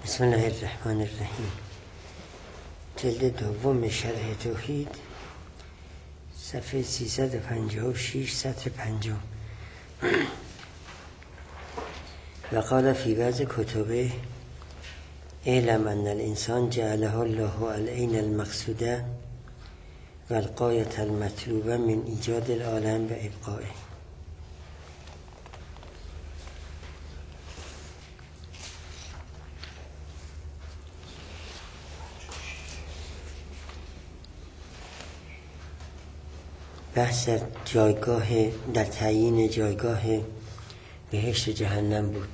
بسم الله الرحمن الرحیم. جلد دوم شرح توحید، صفحه 356 سطر 5. و قال فی بعض کتبه اعلم ان الانسان جعله الله العین المقصوده و الغایة المطلوبه من ایجاد العالم و ابقائه. بحث در تعیین جایگاه بهشت و جهنم بود.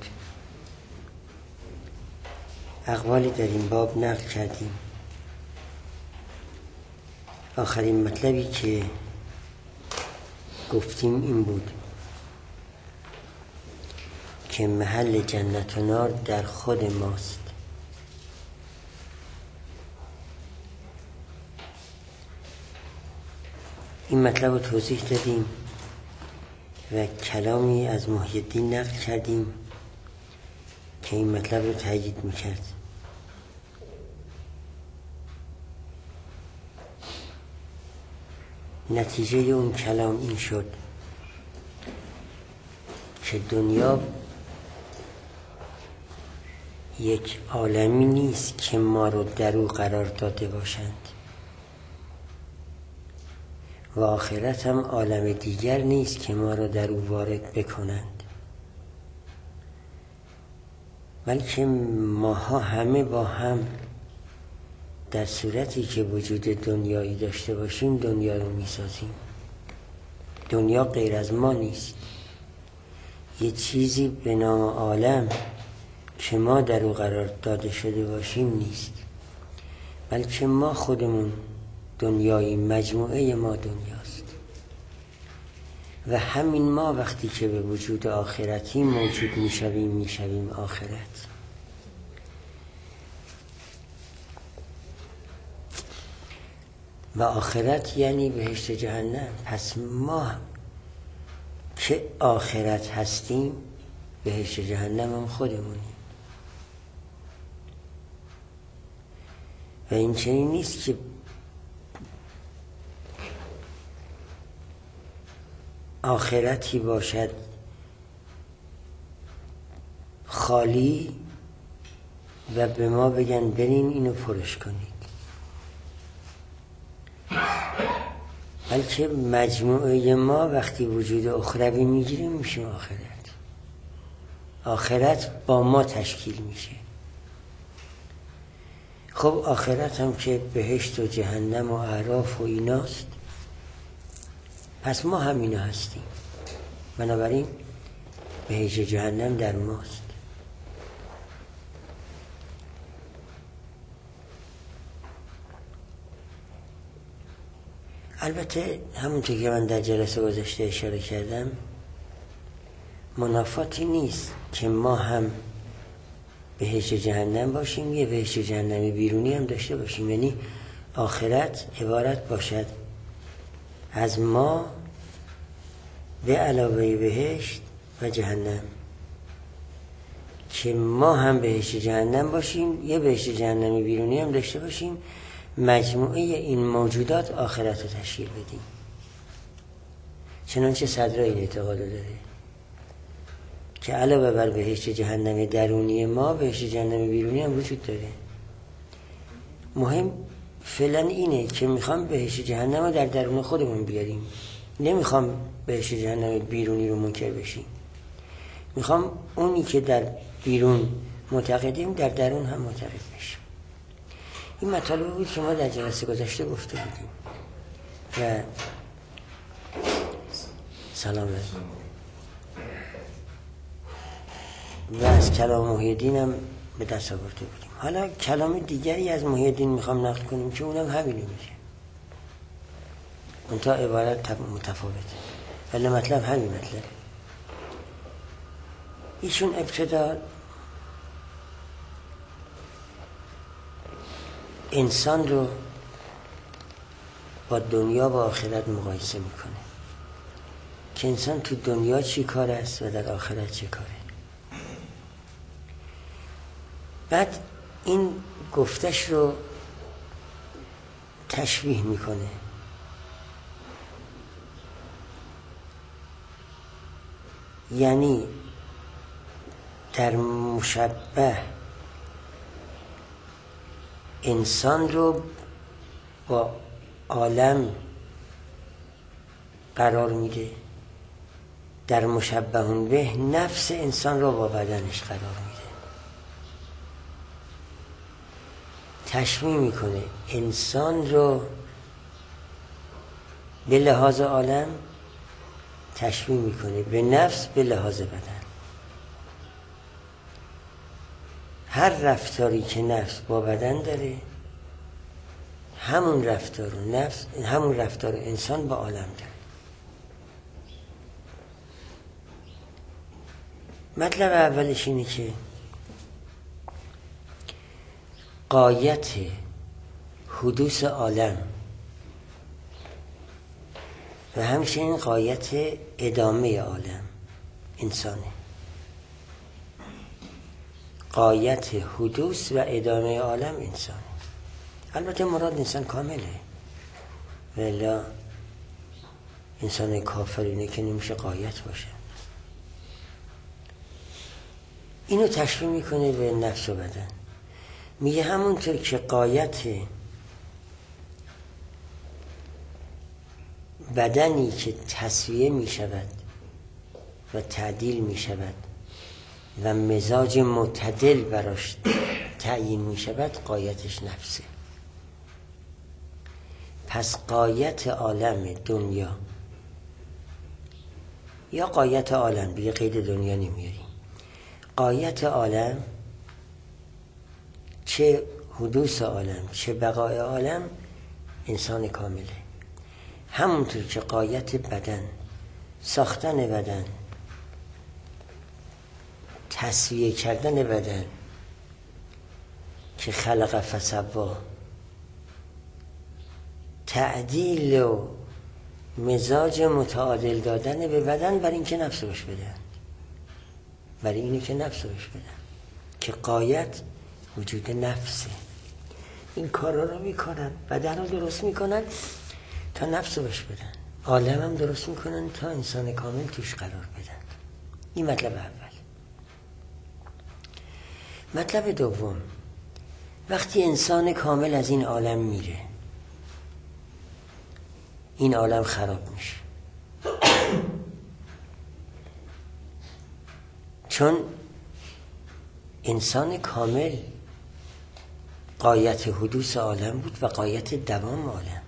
اقوالی در این باب نقل کردیم. آخرین مطلبی که گفتیم این بود که محل جنت و نار در خود ماست. این مطلب رو توضیح دادیم و کلامی از محی الدین نقل کردیم که این مطلب رو تأیید میکرد. نتیجه اون کلام این شد که دنیا یک عالمی نیست که ما رو در او قرار داده باشند و آخرت هم عالم دیگر نیست که ما را در او وارد بکنند، بلکه ماها همه با هم در صورتی که وجود دنیایی داشته باشیم دنیا رو میسازیم. دنیا غیر از ما نیست. یه چیزی به نام عالم که ما در او قرار داده شده باشیم نیست، بلکه ما خودمون دنیایی، مجموعه ما دنیاست و همین ما وقتی که به وجود آخرتی موجود میشویم آخرت. و آخرت یعنی بهشت جهنم. پس ما که آخرت هستیم بهشت جهنم هم خودمونیم. و این چنین نیست که آخرتی باشد خالی و به ما بگن برین اینو پرش کنید، بلکه مجموعه ما وقتی وجود اخروی میگیریم میشیم آخرت. آخرت با ما تشکیل میشه. خب آخرت هم که بهشت و جهنم و اعراف و ایناست، پس ما همینا هستیم. بنابراین بهشت جهنم در ماست. البته همونطور که من در جلسه گذشته اشاره کردم، منافاتی نیست که ما هم بهشت جهنم باشیم، یه بهشت جهنم بیرونی هم داشته باشیم. یعنی آخرت عبارت باشد از ما به علاوه بهشت و جهنم، که ما هم بهشت جهنم باشیم، یه بهشت جهنمی بیرونی هم داشته باشیم، مجموعه این موجودات آخرت رو تشکیل بدیم. چنانچه صدر این اعتقاد داره که علاوه بر بهشت جهنم درونی ما بهشت جهنم بیرونی هم وجود داره. مهم فعلا اینه که میخوام بهشت جهنم رو در درون خودمون بیاریم. نمیخوام بهشت جهنم بیرونی رو منکر بشیم. میخوام اونی که در بیرون معتقدیم در درون هم معتقد بشیم. این مطالب بود که ما در جلسه گذشته گفته بودیم و سلام علیکم. و از کلام محی الدین هم به دست آورده بودیم. حالا کلام دیگری از محی الدین میخوام نقل کنیم که اونم همینو میگه، منتها عبارت متفاوته ولی مطلب همین مطلب. ایشون ابتدا انسان رو با دنیا و آخرت مقایسه میکنه که انسان تو دنیا چی کار است و در آخرت چه کاره. بعد این گفتش رو تشبیه میکنه. یعنی در مشبه انسان رو با عالم قرار میده، در مشبه به نفس انسان رو با بدنش قرار میده. تشبیه میکنه انسان رو به لحاظ عالم، تشبیه میکنه به نفس به لحاظ بدن. هر رفتاری که نفس با بدن داره، همون رفتار انسان با عالم داره. مطلب اولش اینه که غایت حدوث عالم و همچنین غایت ادامه عالم انسانه. غایت حدوث و ادامه عالم انسانه. البته مراد انسان کامله، ولی انسان کافرینه که نمیشه غایت باشه. اینو تشبیه میکنه به نفس و بدن. میگه همونطور که غایت بدنی که تسویه میشود و تعدیل میشود و مزاج معتدل براش تعیین میشود، غایتش نفسه. پس غایت عالم دنیا یا غایت عالم، دیگه قید دنیا نمیاریم، غایت عالم، چه حدوث عالم چه بقای عالم، انسان کامله. همونطور که غایت بدن، ساختن بدن، تسویه کردن بدن که خلق فسوا، تعدیل و مزاج متعادل دادن به بدن برای اینکه نفس بهش بدن، برای اینه که نفس بهش بدن، که غایت وجود نفسه. این کارا رو میکنن، بدن رو درست میکنن تا نفس بهش بدن، عالم هم درست میکنن تا انسان کامل توش قرار بدن. این مطلب اول. مطلب دوم، وقتی انسان کامل از این عالم میره، این عالم خراب میشه، چون انسان کامل غایت حدوث عالم بود و غایت دوام عالم.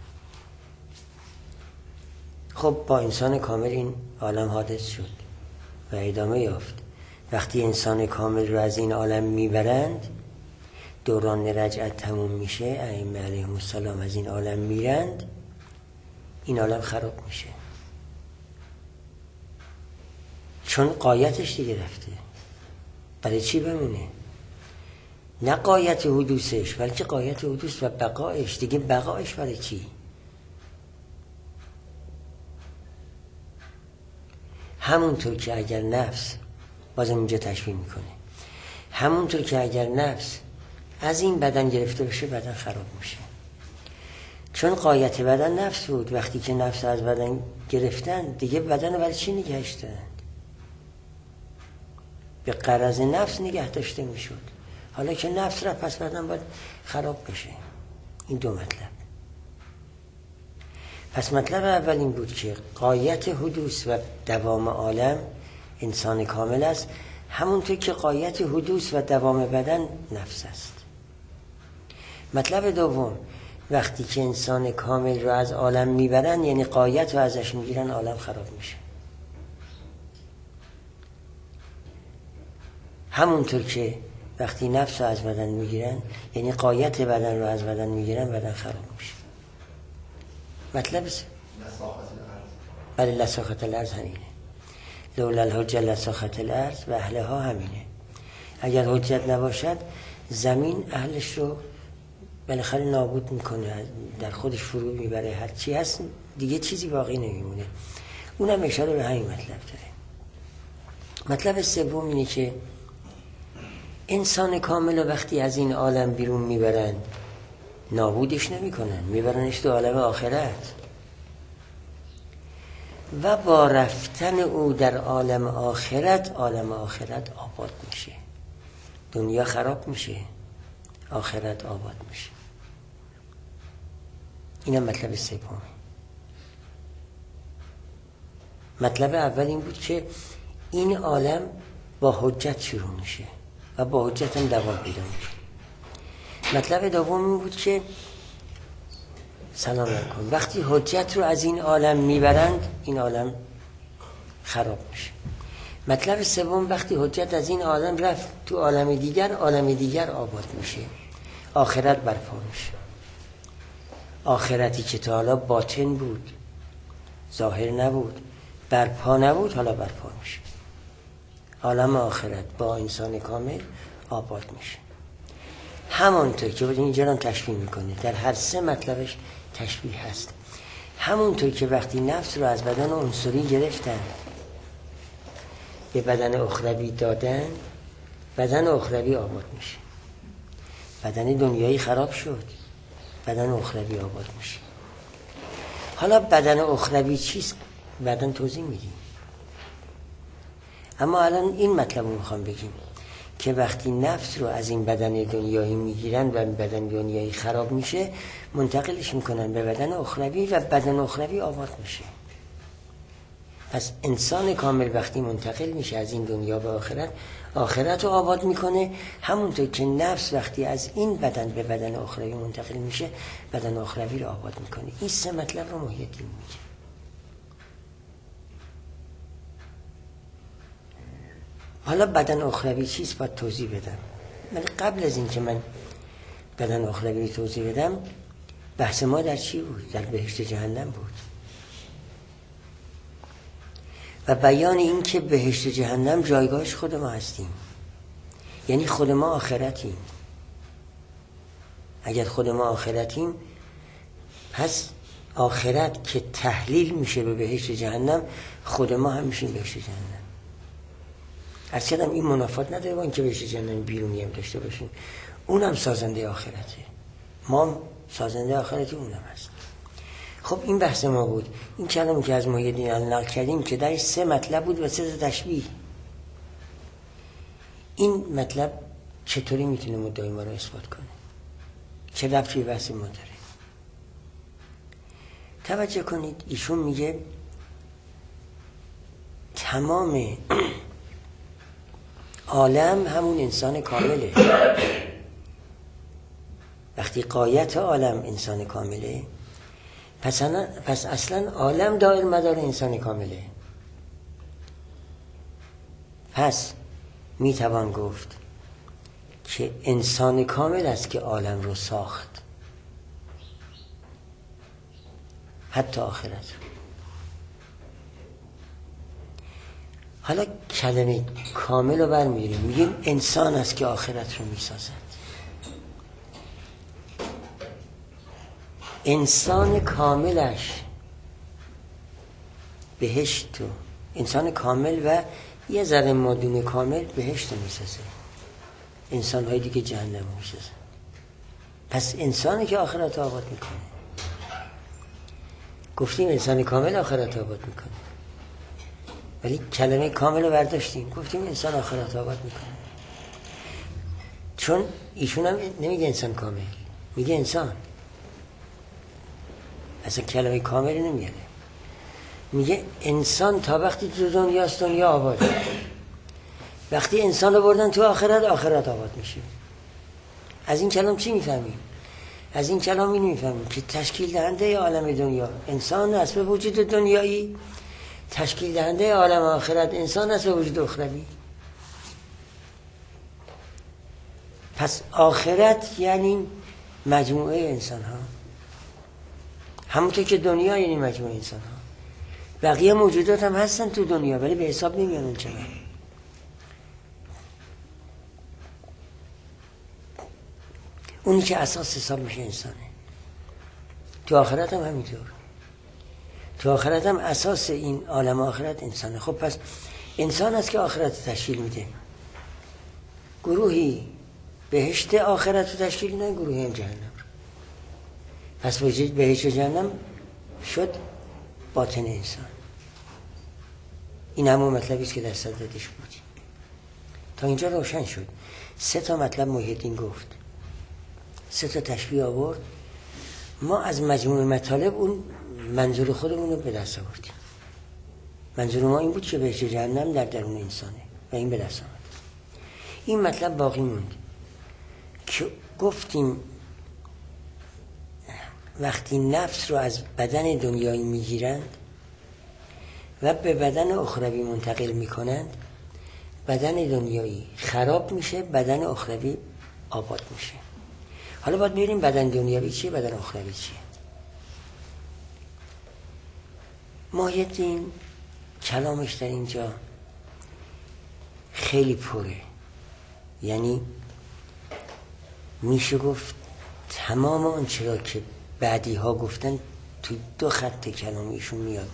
خب با انسان کامل این عالم حادث شد و ادامه یافت. وقتی انسان کامل رو از این عالم میبرند، دوران رجعت تموم میشه، ائمه علیهم السلام از این عالم میرند، این عالم خراب میشه، چون غایتش دیگه رفته. برای چی بمونه؟ نه غایت حدوثش، بلکه غایت حدوث و بقایش. دیگه بقایش برای چی؟ همونطور که اگر نفس، بازم اینجا تشبیه میکنه، همونطور که اگر نفس از این بدن گرفته بشه، بدن خراب میشه. چون غایت بدن نفس بود، وقتی که نفس از بدن گرفتن، دیگه بدن رو برای چی نگهش دادن؟ به غرض نفس نگه داشته میشد. حالا که نفس رفت، پس بدن باید خراب بشه. این دو مطلب. پس مطلب اول این بود که غایت حدوث و دوام عالم انسان کامل است، همونطور که غایت حدوث و دوام بدن نفس است. مطلب دوم، وقتی که انسان کامل رو از عالم میبرن، یعنی غایت رو ازش میگیرن، عالم خراب میشه. همونطور که وقتی نفس رو از بدن میگیرن، یعنی غایت بدن رو از بدن میگیرن، بدن خراب میشه. مطلب بله، لساخت الارض همینه. لولا الحجه لساخت الارض و اهلها همینه. اگر حجت نباشد، زمین اهلش رو بالاخره نابود میکنه، در خودش فرو میبره، هر چی هست دیگه چیزی باقی نمیمونه. اونم اشاره به همین مطلب داره. مطلب سوم اینه که انسان کامل رو وقتی از این عالم بیرون میبرن نابودش نمیکنن، میبرنش تو عالم آخرت و با رفتن او در عالم آخرت آباد میشه. دنیا خراب میشه، آخرت آباد میشه. اینم مطلب سوم. مطلب اول این بود که این عالم با حجت شروع میشه و با حجت هم دوام پیدا میشه. مطلب دوم این بود که سلام علیکم، وقتی حجت رو از این عالم میبرند این عالم خراب میشه. مطلب سوم وقتی حجت از این عالم رفت تو عالم دیگر آباد میشه، آخرت برپا میشه. آخرتی که تا حالا باطن بود، ظاهر نبود، برپا نبود، حالا برپا میشه. عالم آخرت با انسان کامل آباد میشه. همونطور که اینجا هم تشبیه میکنه، در هر سه مطلبش تشبیه هست. همونطور که وقتی نفس رو از بدن عنصری گرفتن به بدن اخروی دادن، بدن اخروی آباد میشه. بدن دنیایی خراب شد، بدن اخروی آباد میشه. حالا بدن اخروی چیست؟ بعداً توضیح میدیم. اما الان این مطلب رو میخوام بگیم که وقتی نفس رو از این بدن دنیایی میگیرن و بدن دنیایی خراب میشه، منتقلش میکنن به بدن اخروی و بدن اخروی آباد میشه. پس انسان کامل وقتی منتقل میشه از این دنیا به آخرت، آخرت رو آباد میکنه. همونطور که نفس وقتی از این بدن به بدن اخروی منتقل میشه، بدن اخروی رو آباد میکنه. این سه مطلب رو محی الدین میگه. حالا بدن اخروی چیست باید توضیح بدم. ولی قبل از این که من بدن اخروی رو توضیح بدم، بحث ما در چی بود؟ در بهشت جهنم بود و بیان این که بهشت جهنم جایگاهش خود ما هستیم، یعنی خود ما آخرتیم. اگر خود ما آخرتیم، پس آخرت که تحلیل میشه به بهشت جهنم، خود ما هم میشیم بهشت جهنم. از کدام این منافات نداره با این که بهشت جهنم بیرونی هم داشته باشیم، اونم سازنده آخرته، ما سازنده آخرتی اونم هست. خب این بحث ما بود. این کلمی که از محی الدین نقل کردیم که درش سه مطلب بود و سه تشبیه. این مطلب چطوری میتونه مدعای ما رو اثبات کنه؟ چه ربطی به بحث ما داره؟ توجه کنید، ایشون میگه تمام عالم همون انسان کامله. وقتی غایت عالم انسان کامله، پس اصلا عالم دائر مدار انسان کامله. پس میتوان گفت که انسان کامل است که عالم رو ساخت، حتی آخرت. حالا کلمه کامل رو برمی‌داریم، میگیم انسان است که آخرت رو میسازد. انسان کاملش بهشت رو، انسان کامل و یه ذره مادون کامل بهشت رو میسازه، انسان های دیگه جهنم رو میسازه. پس انسانی که آخرت آباد میکنه. گفتیم انسان کامل آخرت آباد میکنه، ولی کلمه کامل رو برداشتیم گفتیم انسان آخرت آباد میکنه. چون ایشون هم نمیگه انسان کامل، میگه انسان. اصلا کلمه کامل نمیاره، میگه انسان تا وقتی تو دنیاست دنیا آباده. وقتی انسان رو بردن تو آخرت، آخرت آباد میشه. از این کلام چی میفهمیم؟ از این کلام این میفهمیم که تشکیل دهنده عالم دنیا انسان است به وجود دنیایی، تشکیل دهنده عالم آخرت انسان است به وجود اخروی. پس آخرت یعنی مجموعه انسان ها، همونطور که دنیا یعنی مجموعه انسان ها. بقیه موجودات هم هستن تو دنیا ولی به حساب نمیان اونچنان. اونی که اساس حساب میشه انسانه. تو آخرت هم همینطور. تو آخرت هم اساس این عالم آخرت انسانه. خب پس انسان است که آخرت تشکیل میده. گروهی بهشت آخرت رو تشکیل میدن، گروهی هم جهنم رو. پس وجود بهشت و جهنم شد باطن انسان. این همون مطلبی است که در صدرش بود. تا اینجا روشن شد. 3 مطلب محی الدین گفت، 3 تشبیه آورد. ما از مجموع مطالب اون منظور خودمون رو به دست آوردیم. منظور ما این بود که بهشت جهنم در درون انسانه و این به دست آمد. این مطلب باقی موند که گفتیم وقتی نفس رو از بدن دنیایی میگیرند و به بدن اخروی منتقل میکنند، بدن دنیایی خراب میشه، بدن اخروی آباد میشه. حالا باید ببینیم بدن دنیایی چیه، بدن اخروی چیه. محی الدین کلامش در اینجا خیلی پره، یعنی میشه گفت تمام اون چرا که بعدی ها گفتن تو 2 خط کلامیشون میاد.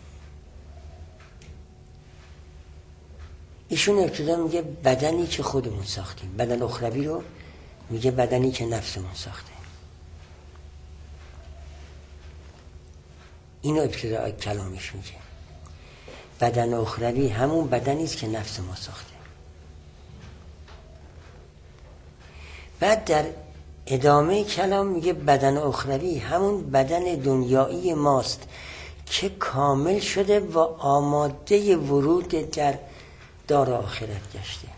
ایشون ابتدا میگه بدنی که خودمون ساختیم، بدن اخروی رو میگه بدنی که نفسمون ساخته. اینو ابتدا کلامش میگه. بدن اخروی همون بدنی است که نفس ما ساخته. بعد در ادامه کلام میگه بدن اخروی همون بدن دنیایی ماست که کامل شده و آماده ورود در دار آخرت گشته.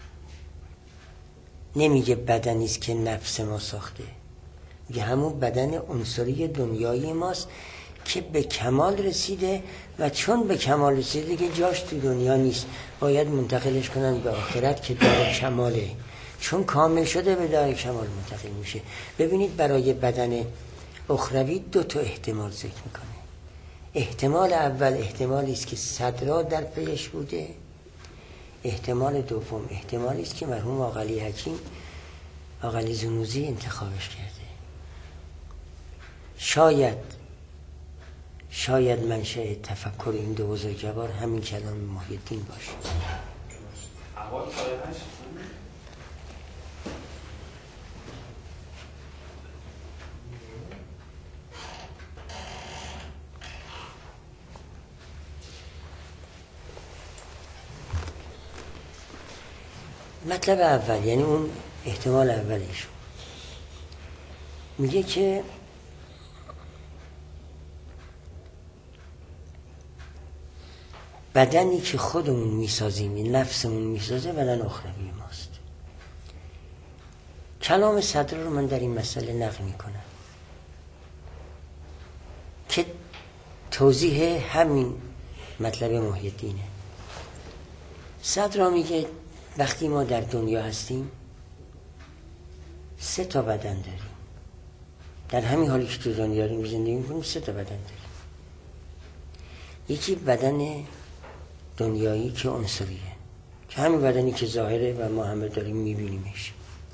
نمیگه بدنی است که نفس ما ساخته، میگه همون بدن عنصری دنیایی ماست که به کمال رسیده و چون به کمال رسیده که جاش تو دنیا نیست، باید منتقلش کنن به آخرت که دار کماله. چون کامل شده به دار کمال منتقل میشه. ببینید برای بدن اخروی 2 احتمال ذکر میکنه. احتمال اول احتمالی است که صدرا در پیش بوده. احتمال دوم احتمالی است که مرحوم آقا علی حکیم، آقا علی زنوزی انتخابش کرده. شاید منشأ تفکر این 2 بزرگوار همین کلام محی الدین باشه. مطلب اول، یعنی اون احتمال اولیش، میگه که بدنی که خودمون میسازیم، نفسمون میسازه، بدن اخروی ماست. کلام صدر رو من در این مسئله نقل میکنم که توضیح همین مطلب محی الدینه. صدر میگه وقتی ما در دنیا هستیم 3 بدن داریم. در همین حالی که تو دنیا رو زندگی میکنیم 3 بدن داریم. یکی بدن دنیایی که عنصریه، که همین بدنی که ظاهره و ما همه داریم میبینیمش.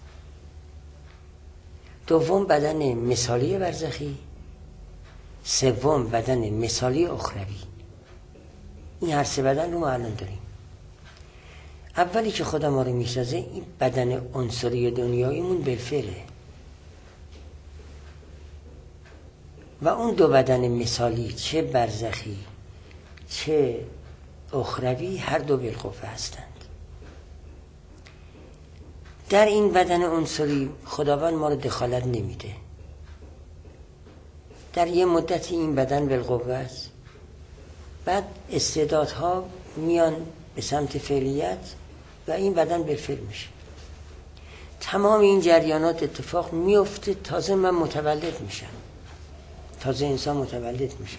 دوم بدن مثالی برزخی. سوم بدن مثالی اخروی. این هر 3 بدن رو ما الان داریم. اولی که خدا ما رو میسازه این بدن عنصری دنیاییمون بالفعله و اون 2 بدن مثالی چه برزخی چه اخروی هر 2 بالقوه هستند. در این بدن عنصری خداوند ما رو دخالت نمیده. در یه مدتی این بدن بالقوه است، بعد استعدادها میان به سمت فعلیت و این بدن بالفعل میشه. تمام این جریانات اتفاق میفته، تازه من متولد میشم، تازه انسان متولد میشه.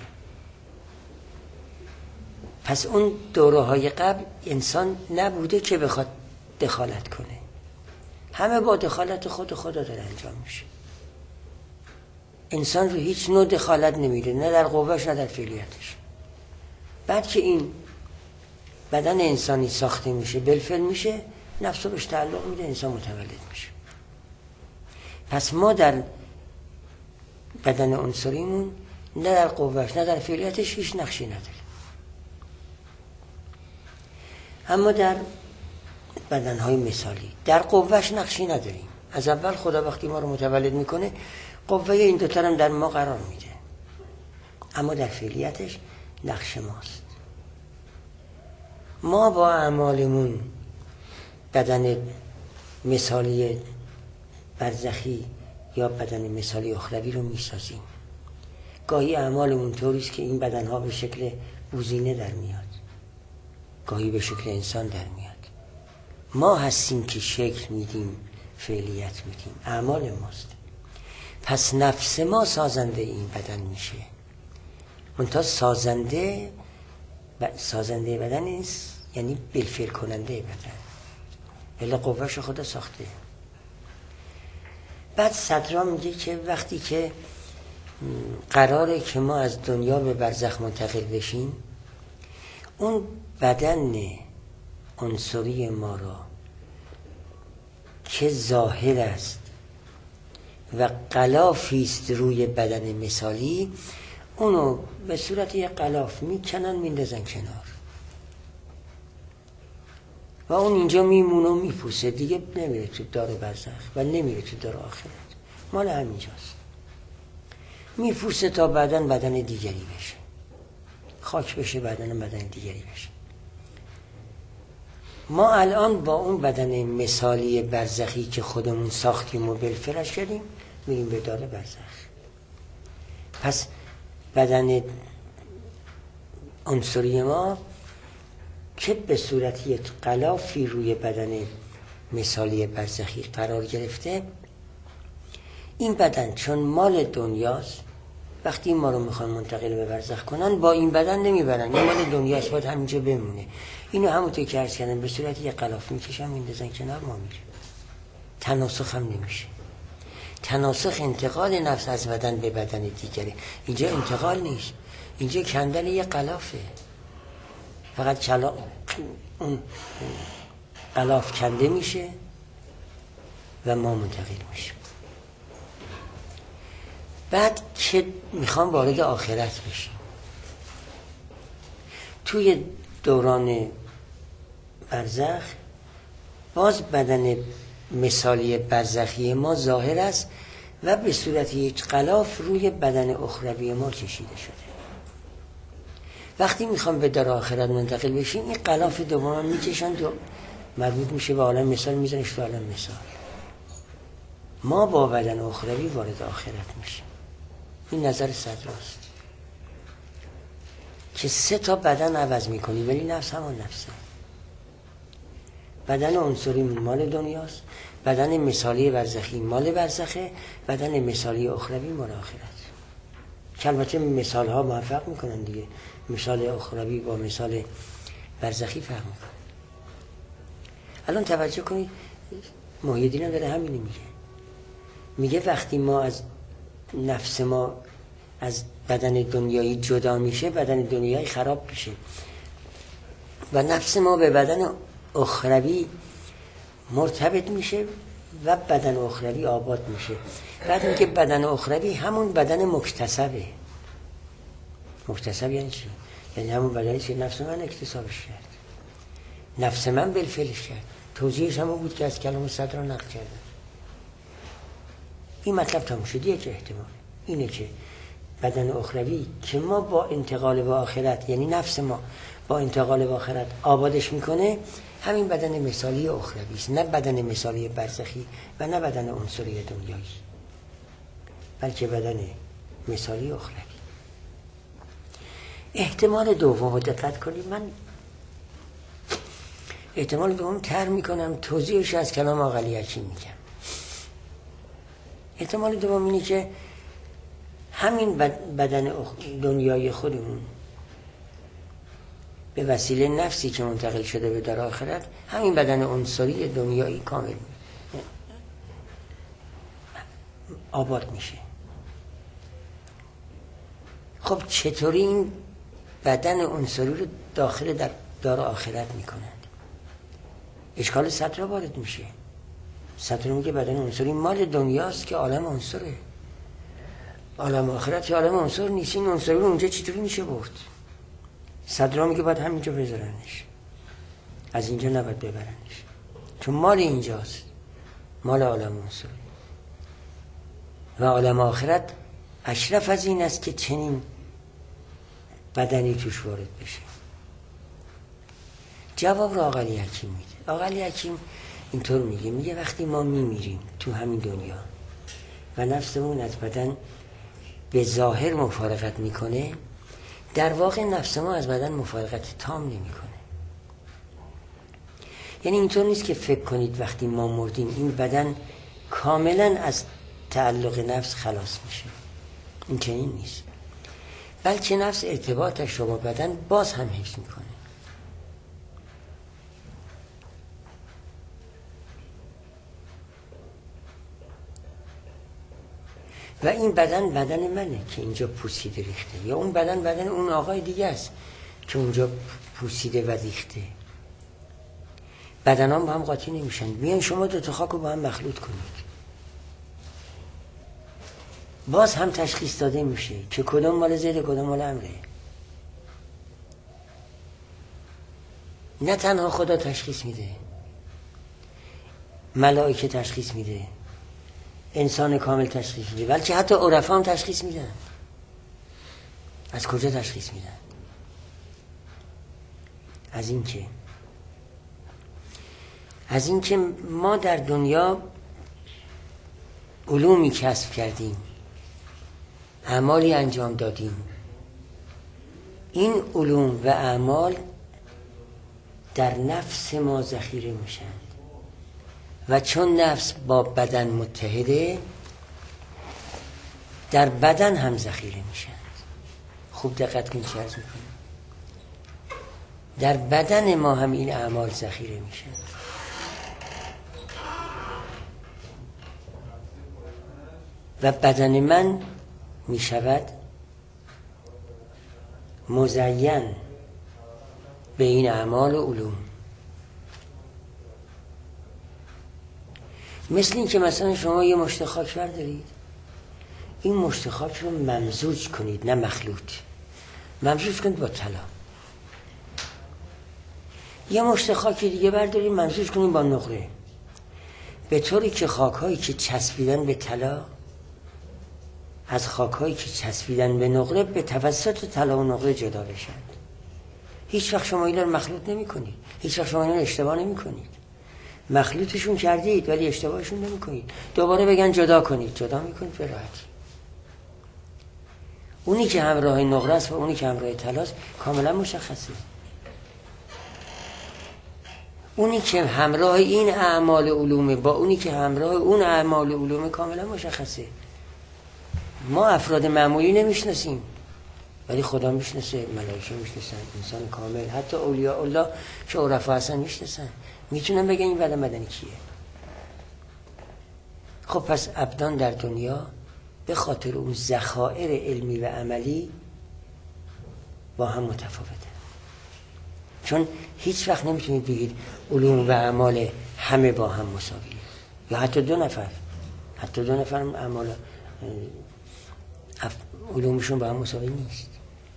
پس اون دوره‌های قبل انسان نبوده که بخواد دخالت کنه، همه با دخالت خدا داره انجام میشه. انسان رو هیچ نوع دخالت نمیده، نه در قوهش نه در فعلیتش. بعد که این بدن انسانی ساخته میشه، بالفعل میشه، نفس رو بهش تعلق میده، انسان متولد میشه. پس ما در بدن عنصریمون نه در قوهش نه در فعلیتش هیچ نقشی نداره. اما در بدنهای مثالی. در قوهش نقشی نداریم. از اول خدا وقتی ما رو متولد میکنه قوه این دوتا هم در ما قرار میده، اما در فعلیتش نقش ماست. ما با اعمالمون بدن مثالی برزخی یا بدن مثالی اخروی رو میسازیم. گاهی اعمالمون طوریست که این بدنها به شکل بوزینه در میاد، گاهی به شکل انسان در میاد. ما هستیم که شکل میدیم، فعلیت میدیم، اعمال ماست. پس نفس ما سازنده این بدن میشه. منتها سازنده بدن نیست، یعنی بالفعل کننده بدن، بله قوهش خدا ساخته. بعد صدرا میگه که وقتی که قراره که ما از دنیا به برزخ منتقل بشیم، اون بدن عنصری ما را که ظاهر است و غلافی است روی بدن مثالی، اونو به صورت یک غلاف میکنن میندازن کنار و اون اینجا میمونه و میپوسه، دیگه نمیره تو دار برزخ و نمیره تو دار آخرت، مال همینجاست. میپوسه تا بدن دیگری بشه، خاک بشه بدن دیگری بشه. ما الان با اون بدن مثالی برزخی که خودمون ساختیم و بالفعلش کردیم میریم به دار برزخ. پس بدن عنصری ما که به صورت یک غلافی روی بدن مثالی برزخی قرار گرفته، این بدن چون مال دنیاست، وقتی ما رو میخوان منتقل به برزخ کنن با این بدن نمیبرن، این مال دنیاست، باید همینجا بمونه. اینو همونطور که عرض کردن به صورت یک غلاف میکشن میندازن کنار، ما میریم. تناسخ هم نمیشه. تناسخ انتقال نفس از بدن به بدن دیگره. اینجا انتقال نیست، اینجا کندن یک غلافه. فقط اون غلاف کنده میشه و ما منتقل میشیم. بعد که میخوام وارد آخرت بشیم، توی دوران برزخ باز بدن مثالی برزخی ما ظاهر است و به صورت یک غلاف روی بدن اخروی ما کشیده شده. وقتی میخوام به در آخرت منتقل بشیم، این غلاف دوم میکشن و مربوط میشه به عالم مثال، میزنش تو عالم مثال. ما با بدن اخروی وارد آخرت میشیم. این نظر صدراست که 3 بدن عوض میکنی ولی نفس همون نفسه. بدن عنصری مال دنیاست، بدن مثالی برزخی مال برزخه، بدن مثالی اخروی مال آخرت. که البته مثال ها موفق میکنن دیگه، مثال اخروی با مثال برزخی فرق میکنه. الان توجه کنید، محی الدین داره همینی میگه وقتی ما از نفس ما از بدن دنیایی جدا میشه، بدن دنیایی خراب میشه و نفس ما به بدن اخروی مرتبط میشه و بدن اخروی آباد میشه. بعد اینکه بدن اخروی همون بدن مکتسبه. مکتسب یعنی چی؟ یعنی همون بدنی که نفس من اکتسابش کرد، نفس من بالفعلش کرد. توضیحش همون بود که از کلام صدر نقل کردم. این مطلب تموم شد. یک احتمال اینه که بدن اخروی که ما با انتقال به آخرت، یعنی نفس ما با انتقال به آخرت آبادش میکنه، همین بدن مثالی اخروی است، نه بدن مثالی برزخی و نه بدن عنصری دنیایی، بلکه بدن مثالی اخروی. احتمال دوم دقت کنید، من احتمال دوم تر میکنم، توضیحش از کلام آقا علی حکیم میگم. احتمال دوم اینه که همین بدن دنیای خودمون به وسیله نفسی که منتقل شده به در آخرت، همین بدن عنصری دنیایی کامل آباد میشه. خب چطوری این بدن عنصری رو داخل در دار آخرت میکنند؟ اشکال سطر وارد میشه. سطر میگه بدن عنصری مال دنیاست که عالم عنصره، عالم آخرت که عالم عنصر نیست. این عنصری رو اونجا چطوری میشه برد؟ صدرا میگه باید همینجا بذارنش، از اینجا نباید ببرنش. چون مال اینجاست، مال عالم انصاری و عالم آخرت اشرف از این است که چنین بدنی توش وارد بشه. جواب را آقا علی حکیم میده. آقا علی حکیم اینطور میگه وقتی ما میمیریم تو همین دنیا و نفسمون از بدن به ظاهر مفارقت میکنه، در واقع نفس ما از بدن مفارقت تام نمیکنه. یعنی اینطور نیست که فکر کنید وقتی ما مردیم این بدن کاملا از تعلق نفس خلاص میشه. این چنین نیست، بلکه نفس ارتباطش رو با بدن باز هم حفظ میکنه. و این بدن منه که اینجا پوسیده ریخته، یا اون بدن اون آقای دیگه است که اونجا پوسیده و ریخته. بدن هم با هم قاطی نمیشن. بیان شما دو تا خاک رو با هم مخلوط کنید، باز هم تشخیص داده میشه که کدوم مال زید کدوم مال امره. نه تنها خدا تشخیص میده، ملائکه تشخیص میده، انسان کامل تشخیص میده، بلکه حتی عرفا هم تشخیص میدن. از کجا تشخیص میدن؟ از اینکه ما در دنیا علومی کسب کردیم، اعمالی انجام دادیم، این علوم و اعمال در نفس ما ذخیره میشن و چون نفس با بدن متحده در بدن هم ذخیره میشن. خوب دقت کنید چه عرض میکنم. در بدن ما هم این اعمال ذخیره میشن و بدن من میشود مزین به این اعمال و علوم. مثل این که مثلا شما یه مشت خاک بردارید، این مشت خاک رو ممزوج کنید، نه مخلوط، ممزوج کنید با طلا. یه مشت خاک دیگه بردارید ممزوج کنید با نقره، به طوری که خاک‌هایی که چسبیدن به طلا از خاک‌هایی که چسبیدن به نقره به توسط طلا و نقره جدا بشن. هیچ وقت شما اینا رو مخلوط نمی‌کنید، هیچ وقت شما اینا رو اشتباه نمی‌کنید. مخلوطشون کردید ولی اشتباهشون نمی‌کنید. دوباره بگن جدا کنید، جدا می‌کنید به راحتی. اونی که همراه نقره است و اونی که همراه طلا است کاملا مشخصه. اونی که همراه این اعمال علومه با اونی که همراه اون اعمال علومه کاملا مشخصه. ما افراد معمولی نمیشناسیم ولی خدا میشناسه، ملائکه میشناسن، انسان کامل، حتی اولیاء الله که عرفا هستن میشناسن، میتونن بگن این بدن مدنی کیه. خب پس ابدان در دنیا به خاطر اون ذخایر علمی و عملی با هم متفاوته. چون هیچ وقت نمیتونید بگید علوم و اعمال همه با هم مساویه، یا حتی دو نفر اعمال علومشون با هم مساوی نیست.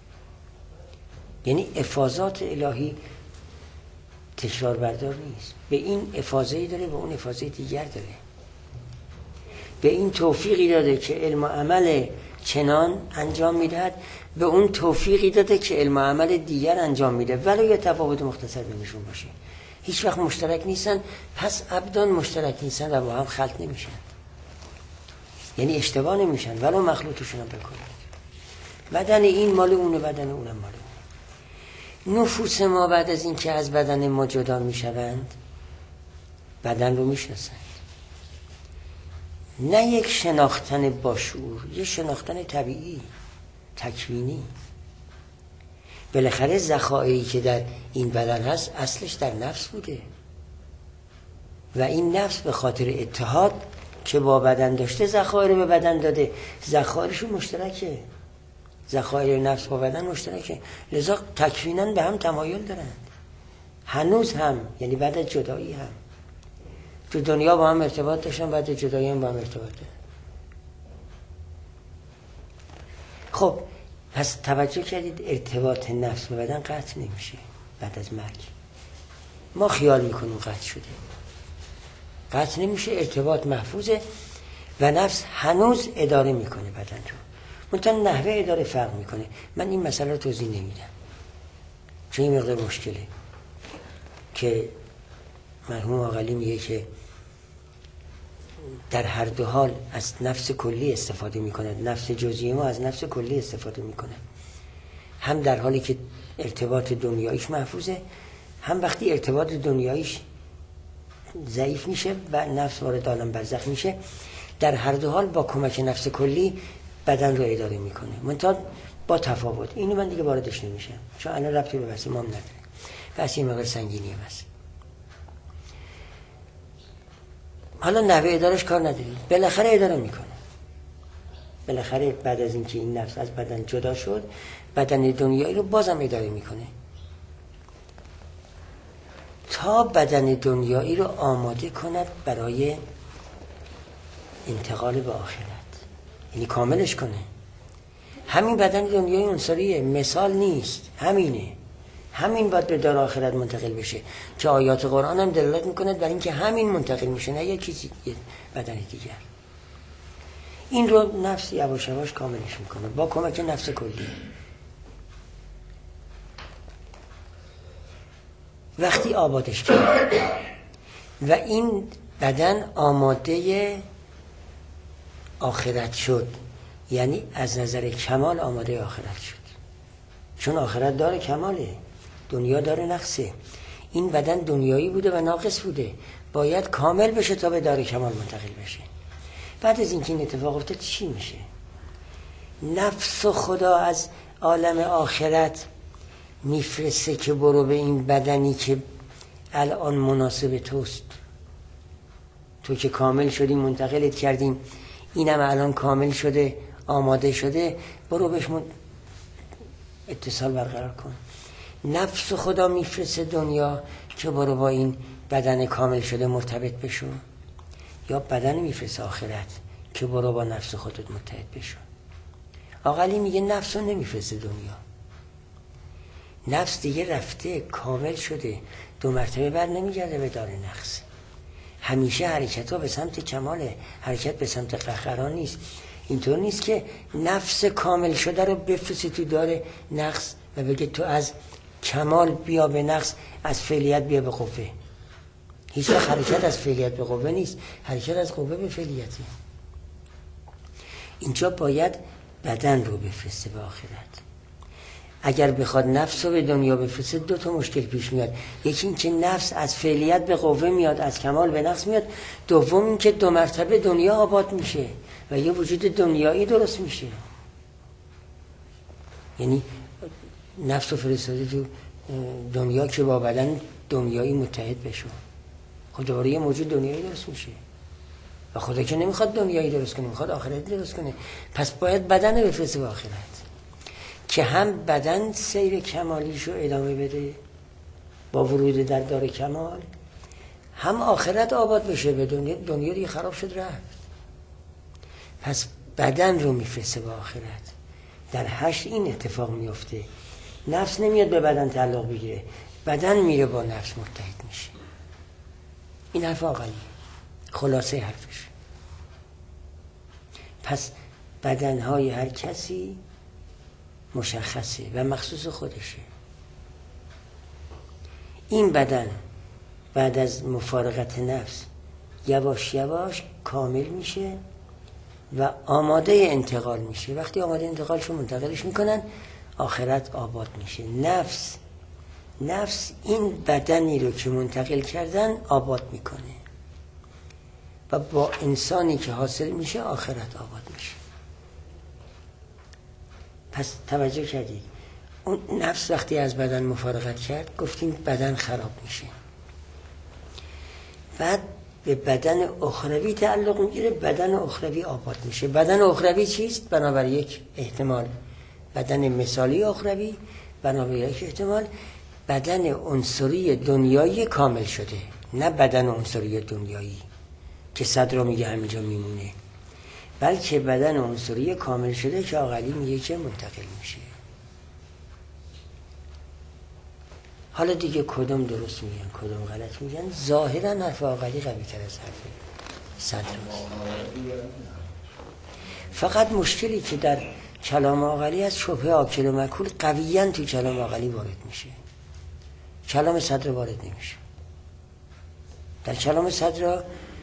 یعنی افاضات الهی تکرار بردار نیست، به این افاضه‌ای داره به اون افاضه دیگر داره. به این توفیقی داده که علم و عمل چنان انجام میدهد، به اون توفیقی داده که علم و عمل دیگر انجام میده، ولو یه تفاوت مختصر بینشون باشه. هیچ وقت مشترک نیستن، پس ابدان مشترک نیستن و با هم خلط نمیشن، یعنی اشتباه نمیشن ولو مخلوطشون هم بکنید. بدن این مال اونه، بدن اونم مال اونه. نفوس ما بعد از این که از بدن ما جدا میشوند بدن رو میشناسند، نه یک شناختن با شعور، یک شناختن طبیعی تکوینی. بالاخره ذخایری که در این بدن هست اصلش در نفس بوده و این نفس به خاطر اتحاد که با بدن داشته ذخایر به بدن داده، ذخایرشون مشترکه، ذخایر نفس با بدن مشترکه، لذا تکویناً به هم تمایل دارند هنوز هم، یعنی بعد از جدایی هم تو دنیا با هم ارتباط داشتن، بعد جدایی هم با هم ارتباط دارن. خب پس توجه کردید ارتباط نفس به بدن قطع نمیشه بعد از مرگ. ما خیال میکنیم قطع شده، قطع نمیشه، ارتباط محفوظه و نفس هنوز اداره میکنه بدن رو. منتها نحوه اداره فرق میکنه. من این مسئله رو توضیح نمیدم چون این مقدار مشکله که مرحوم آقلی میگه که در هر دو حال از نفس کلی استفاده میکنه. نفس جزئی ما از نفس کلی استفاده میکنه، هم در حالی که ارتباط دنیاییش محفوظه، هم وقتی ارتباط دنیاییش ضعیف میشه و نفس وارد عالم برزخ میشه. در هر دو حال با کمک نفس کلی بدن رو اداره میکنه، منتها با تفاوت. اینو من دیگه واردش نمیشم چون الان ربطی به بحث ما هم نداره، بحث این مقدار سنگینی هم هست. حالا نحوه ادارش کار نداریم، بالاخره اداره میکنه. بالاخره بعد از اینکه این نفس از بدن جدا شد، بدن دنیایی رو بازم اداره میکنه تا بدن دنیایی رو آماده کند برای انتقال به آخرت، یعنی کاملش کنه. همین بدن دنیایی عنصریه، مثال نیست، همین باید به دار آخرت منتقل بشه که آیات قرآن هم دلالت میکنه بر اینکه همین منتقل میشه، نه یک چیزی بدن دیگر. این رو نفس یواش یواش کاملش میکنه با کمک نفس کلی. وقتی آبادش کرد و این بدن آماده آخرت شد، یعنی از نظر کمال آماده آخرت شد، چون آخرت داره کماله، دنیا داره نقصه. این بدن دنیایی بوده و ناقص بوده، باید کامل بشه تا به دار کمال منتقل بشه. بعد از اینکه این اتفاق افتاد چی میشه؟ نفس و خدا از عالم آخرت میفرسته که برو به این بدنی که الان مناسب توست، تو که کامل شدی منتقلت کردیم، اینم الان کامل شده آماده شده، برو بهش اتصال برقرار کن. نفس و خدا میفرسته دنیا که برو با این بدن کامل شده مرتبط بشو، یا بدن میفرسته آخرت که برو با نفس خودت متحد بشو. آقلی میگه نفس رو نمیفرسته دنیا، نفس دیگه رفته کامل شده، 2 مرتبه بر نمیگرده به دار نقص. همیشه حرکت ها به سمت کماله، حرکت به سمت قهقران نیست. اینطور نیست که نفس کامل شده رو بفرسته تو دار نقص و بگه تو از کمال بیا به نقص، از فعلیت بیا به قوه. هیچ وقت حرکت از فعلیت به قوه نیست، حرکت از قوه به فعلیتی. اینجا باید بدن رو بفرسته به آخرت. اگر بخواد نفس رو به دنیا بفرسته 2 تا مشکل پیش میاد. یکی این که نفس از فعلیت به قوه میاد، از کمال به نقص میاد. دوم این که 2 مرتبه دنیا آباد میشه و یه وجود دنیایی درست میشه. یعنی نفس رو فرستاده تو دنیا که با بدن دنیایی متحد بشه، خب دوباره یه موجود دنیایی درست میشه. و خدا که نمیخواد دنیایی درست کنه، میخواد آخرت درست کنه. پس باید بدن رو بفرسته به آخرت که هم بدن سیر کمالیشو ادامه بده با ورود در دار کمال، هم آخرت آباد بشه. به دنیا دیگه خراب شد رفت. پس بدن رو میفرسته به آخرت. در حشر این اتفاق میفته، نفس نمیاد به بدن تعلق بگیره، بدن میره با نفس متحد میشه. این حرف آقلیه، خلاصه حرفش. پس بدنهای هر کسی مشخصه و مخصوص خودشه. این بدن بعد از مفارقت نفس یواش یواش کامل میشه و آماده انتقال میشه. وقتی آماده انتقالشو منتقلش میکنن، آخرت آباد میشه. نفس این بدنی رو که منتقل کردن آباد میکنه و با انسانی که حاصل میشه آخرت آباد میشه. پس توجه کردید، اون نفس وقتی از بدن مفارقت کرد گفتیم بدن خراب میشه، بعد به بدن اخروی تعلق میگیره، بدن اخروی آباد میشه. بدن اخروی چیست؟ بنابر یک احتمال بدن مثالی اخروی، بنابر یک احتمال بدن عنصری دنیایی کامل شده، نه بدن عنصری دنیایی که صدر میگه همینجا میمونه، بلکه بدن عنصری کامل شده که آقلی میگه که منتقل میشه. حالا دیگه کدوم درست میگن کدوم غلط میگن، ظاهرا حرف عاقلی قوی تر از حرف صدر. فقط مشکلی که در کلام عاقلی از شبهه آکل و مأکول قویاً تو کلام عاقلی وارد میشه، کلام صدر وارد نمیشه. در کلام صدر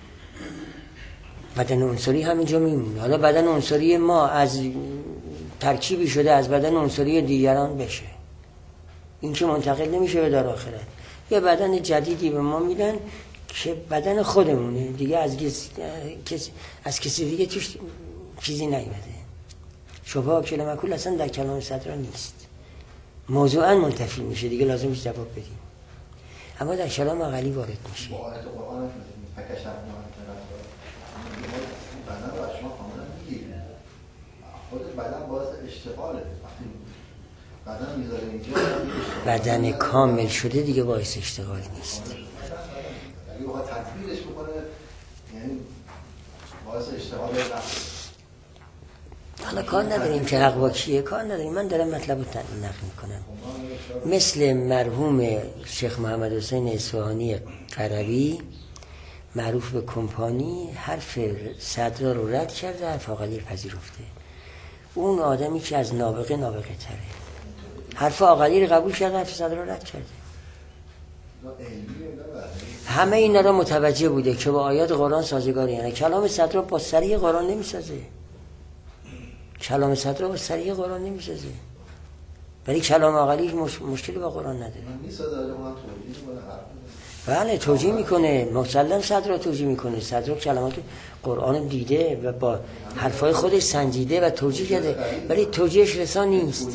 بدن عنصری همینجا میمونه. حالا بدن عنصری ما از ترکیبی شده از بدن عنصری دیگران بشه، این که منتقل نمیشه به در آخرت. یه بدن جدیدی به ما میدن که بدن خودمونه دیگه، از کسی دیگه توش چیزی نیومده. شبهه آکل و مأکول اصلا در کلام صدر نیست، موضوعاً منتفی میشه دیگه، لازم نیست جواب بدیم. اما در کلام عاقلی وارد میشه. بدن کامل شده دیگه باعث اشتغال نیست. حالا کار نداریم که حق با کیه، کار نداریم. من دارم مطلب رو نقل میکنم. مثل مرحوم شیخ محمد حسین اصفهانی قربی معروف به کمپانی، حرف صدرا رو رد کرده، حرف عاقلی رو پذیرفته. اون آدمی که از نابغه تره، حرف عاقلی رو قبول کرده، حرف صدرا رو رد کرده. همه اینا رو متوجه بوده که با آیات قرآن سازگاری، یعنی کلام صدرا با صریح قرآن نمیسازه، کلام صدرا با صریح قرآن نمیسازه، ولی کلام عاقلی مشکلی با قرآن نداره. بله توجیه میکنه، مسلم صدرا توجیه میکنه. صدرا کلمات قرآن دیده و با حرفای خودش سنجیده و توجیه کرده، ولی توجیهش رسا نیست.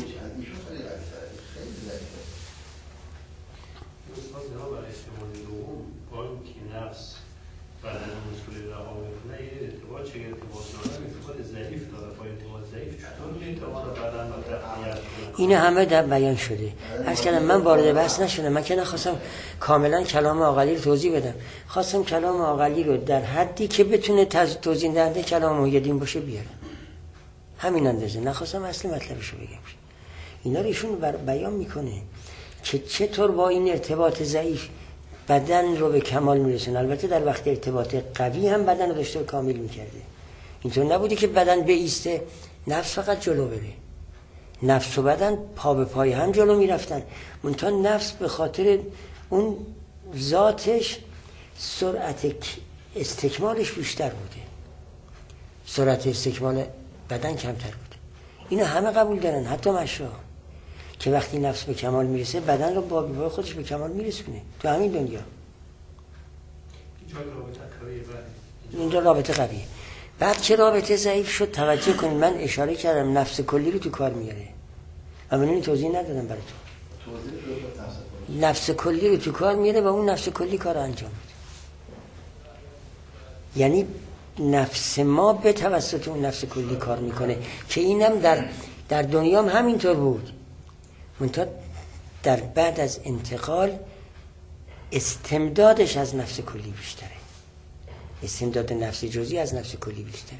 این همه در بیان شده. عرض کردم من وارد بحث نشدم، من که نخواستم کاملا کلام عاقلی رو توضیح بدم، خواستم کلام عاقلی رو در حدی که بتونه توضیح دهنده کلام محیدین باشه بیارم، همین اندازه. نخواستم اصل مطلبش رو بگم. اینا رو ایشون بیان میکنه که چطور با این ارتباط ضعیف بدن رو به کمال میرسونه. البته در وقت ارتباط قوی هم بدن رو داشته و کامل میکرده. اینطور نبودی که بدن بایسته نفس فقط جلو بره، نفس و بدن پا به پای هم جلو میرفتن، منتها نفس به خاطر اون ذاتش سرعت استکمالش بیشتر بوده، سرعت استکمال بدن کمتر بوده. اینو همه قبول دارن، حتی مشروع، که وقتی نفس به کمال میرسه بدن رو با بی‌پای خودش به کمال میرسونه تو همین دنیا. اینجا رابطه قویه. بعد که رابطه ضعیف شد، توجه کنید من اشاره کردم نفس کلی رو تو کار میاره، اما اینو توضیح ندادم برای تو. نفس کلی رو تو کار میاره و اون نفس کلی کار انجام میده. یعنی نفس ما به توسط اون نفس کلی کار میکنه که اینم در دنیا هم همینطور بود، منتها در بعد از انتقال استمدادش از نفس کلی بیشتره، استمداد نفس جزئی از نفس کلی بیشتره.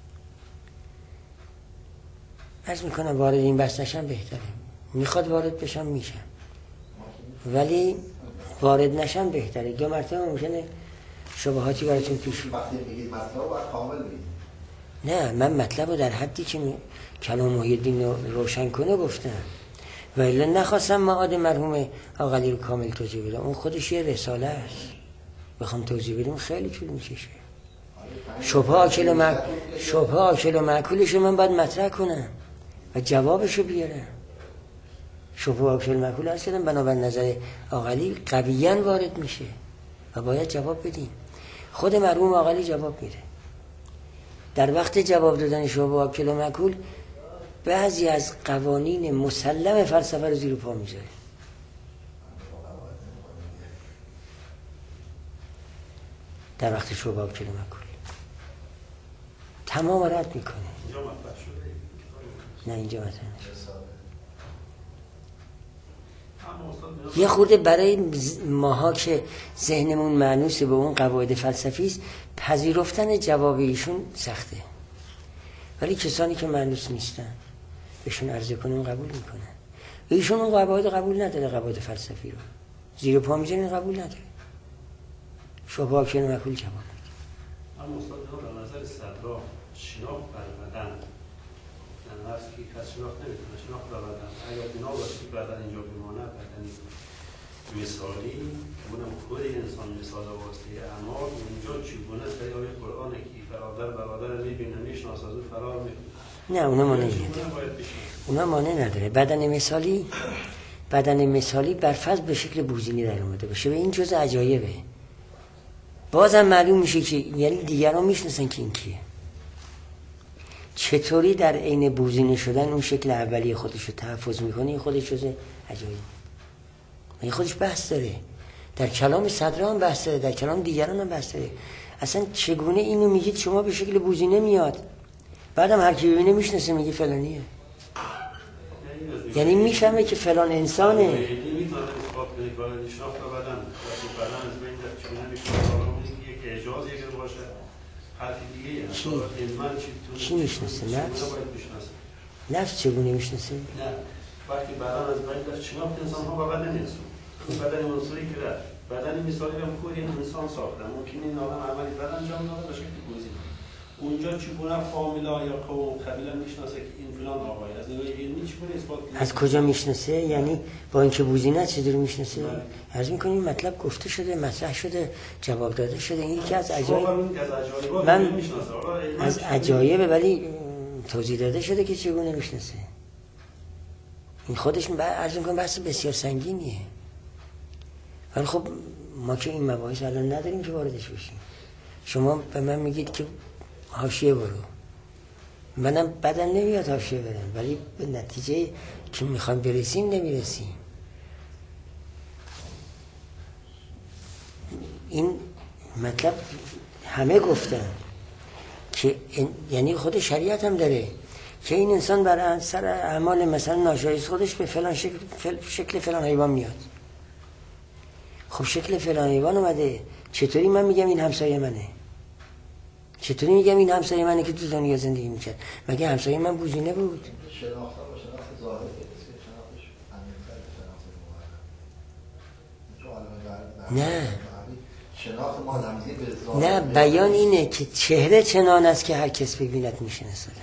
عرض میکنم وارد این بحث نشم بهتره، میخواد وارد بشم میشم، ولی وارد نشم بهتره. دو مرتبه ممکنه شبهاتی براتون پیش بیاد. نه من مطلب رو در حدی که کلام محیدین رو روشن کنه گفتم، ولی نخواستم معاد مرحوم عاقلی رو کامل توضیح بدم، اون خودش یه رساله است، بخوام توضیح بدم خیلی طول میکشه. شبهه آکل و مأکولش رو من باید مطرح کنم و جوابشو بیارم. شبهه آکل و مأکول اصلا بنابر نظر عاقلی قویاً وارد میشه و باید جواب بدیم. خود مرحوم عاقلی جواب میده. در وقت جواب دادن شبهه آکل و مأکول بعضی از قوانین مسلم فلسفه رو زیر پا میذاره. در وقت شبهه آکل و مأکول تمام رد میکنه. نه اینجا مثلا یه خورده برای ماها که ذهنمون مانوس به اون قواعد فلسفی است پذیرفتن جواب ایشون سخته، ولی کسانی که مانوس نیستن بهشون عرضه کنیم قبول میکنن. ایشون اون قواعد قبول نداره، قواعد فلسفی رو زیر پا میزنین قبول نداره. شبا که مکول جواب میده. اما استاد در نظر صدرا شناخت بر بدن در نفس که کس شناخت نمیتونه شناخت بر بدن اگر بنا باشه که بدن اینجا بمانه بدنی مثالی اونم خود انسان مثال واسطه اعمال اونجا چگونه است که آیه قرآنه که برادر میبینه میشناسه از اون فرار میکنه. نه اونا مانع نداره. اونا مانع نداره. بدن مثالی برفرض به شکل بوزینی در اومده باشه و این جز عجایبه. بازم معلوم میشه که یعنی دیگران میشناسن که این کیه. چطوری در عین بوزینی شدن اون شکل اولیه خودش رو تحفظ میکنه، این خودش جز عجایب. این خودش بحث داره. در کلام صدرا هم بحث داره، در کلام دیگران هم بحث داره. اصلا چگونه اینو میگید شما به شکل بوزینه میاد، بعدم هر کی ببینه میشناسه میگه فلانیه. یعنی میفهمه که فلان انسانه. چی میشناسه؟ نفس چگونه میشناسه؟ نه وقتی بدن از بین در شناخت انسان ها و بدن انسان این بدن منصوری که در بدن مثالی هم خود این انسان ساختن ممکنه این آدم عملی بدن انجام داده به شکل گزینه اونجا چگونه فامیلا یا قوم قبیله میشناسه که این فلان آقای از نگاه علمی چگونه اثبات کنه؟ از کجا میشناسه؟ یعنی با اینکه بوزینه چطوری میشناسه؟ عرض میکنیم مطلب گفته شده، مطرح شده، جواب داده شده. این یکی از عجایب من از عجایبه، ولی توضیح داده شده که چگونه میشناسه. این خودش عرض میکنم بحث بسیار سنگینیه. ولی خب ما که این مباحث الان نداریم که واردش بشیم. شما به من میگید که حاشیه برو، منم بدن نمیاد حاشیه برم، ولی به نتیجه که میخوام برسیم نمیرسیم. این مطلب همه گفتن که یعنی خود شریعت هم داره که این انسان بر اثر اعمال مثلا ناشایست خودش به فلان شکل فلان حیوان میاد. خب شکل فلان حیوان اومده، چطوری من میگم این همسایه منه؟ چطوری میگم این همسایه منه که تو دنیا زندگی میکرد؟ مگه همسایه من بوزینه بود؟ نه بیان اینه که چهره چنان است که هر کس ببیند میشناسدش.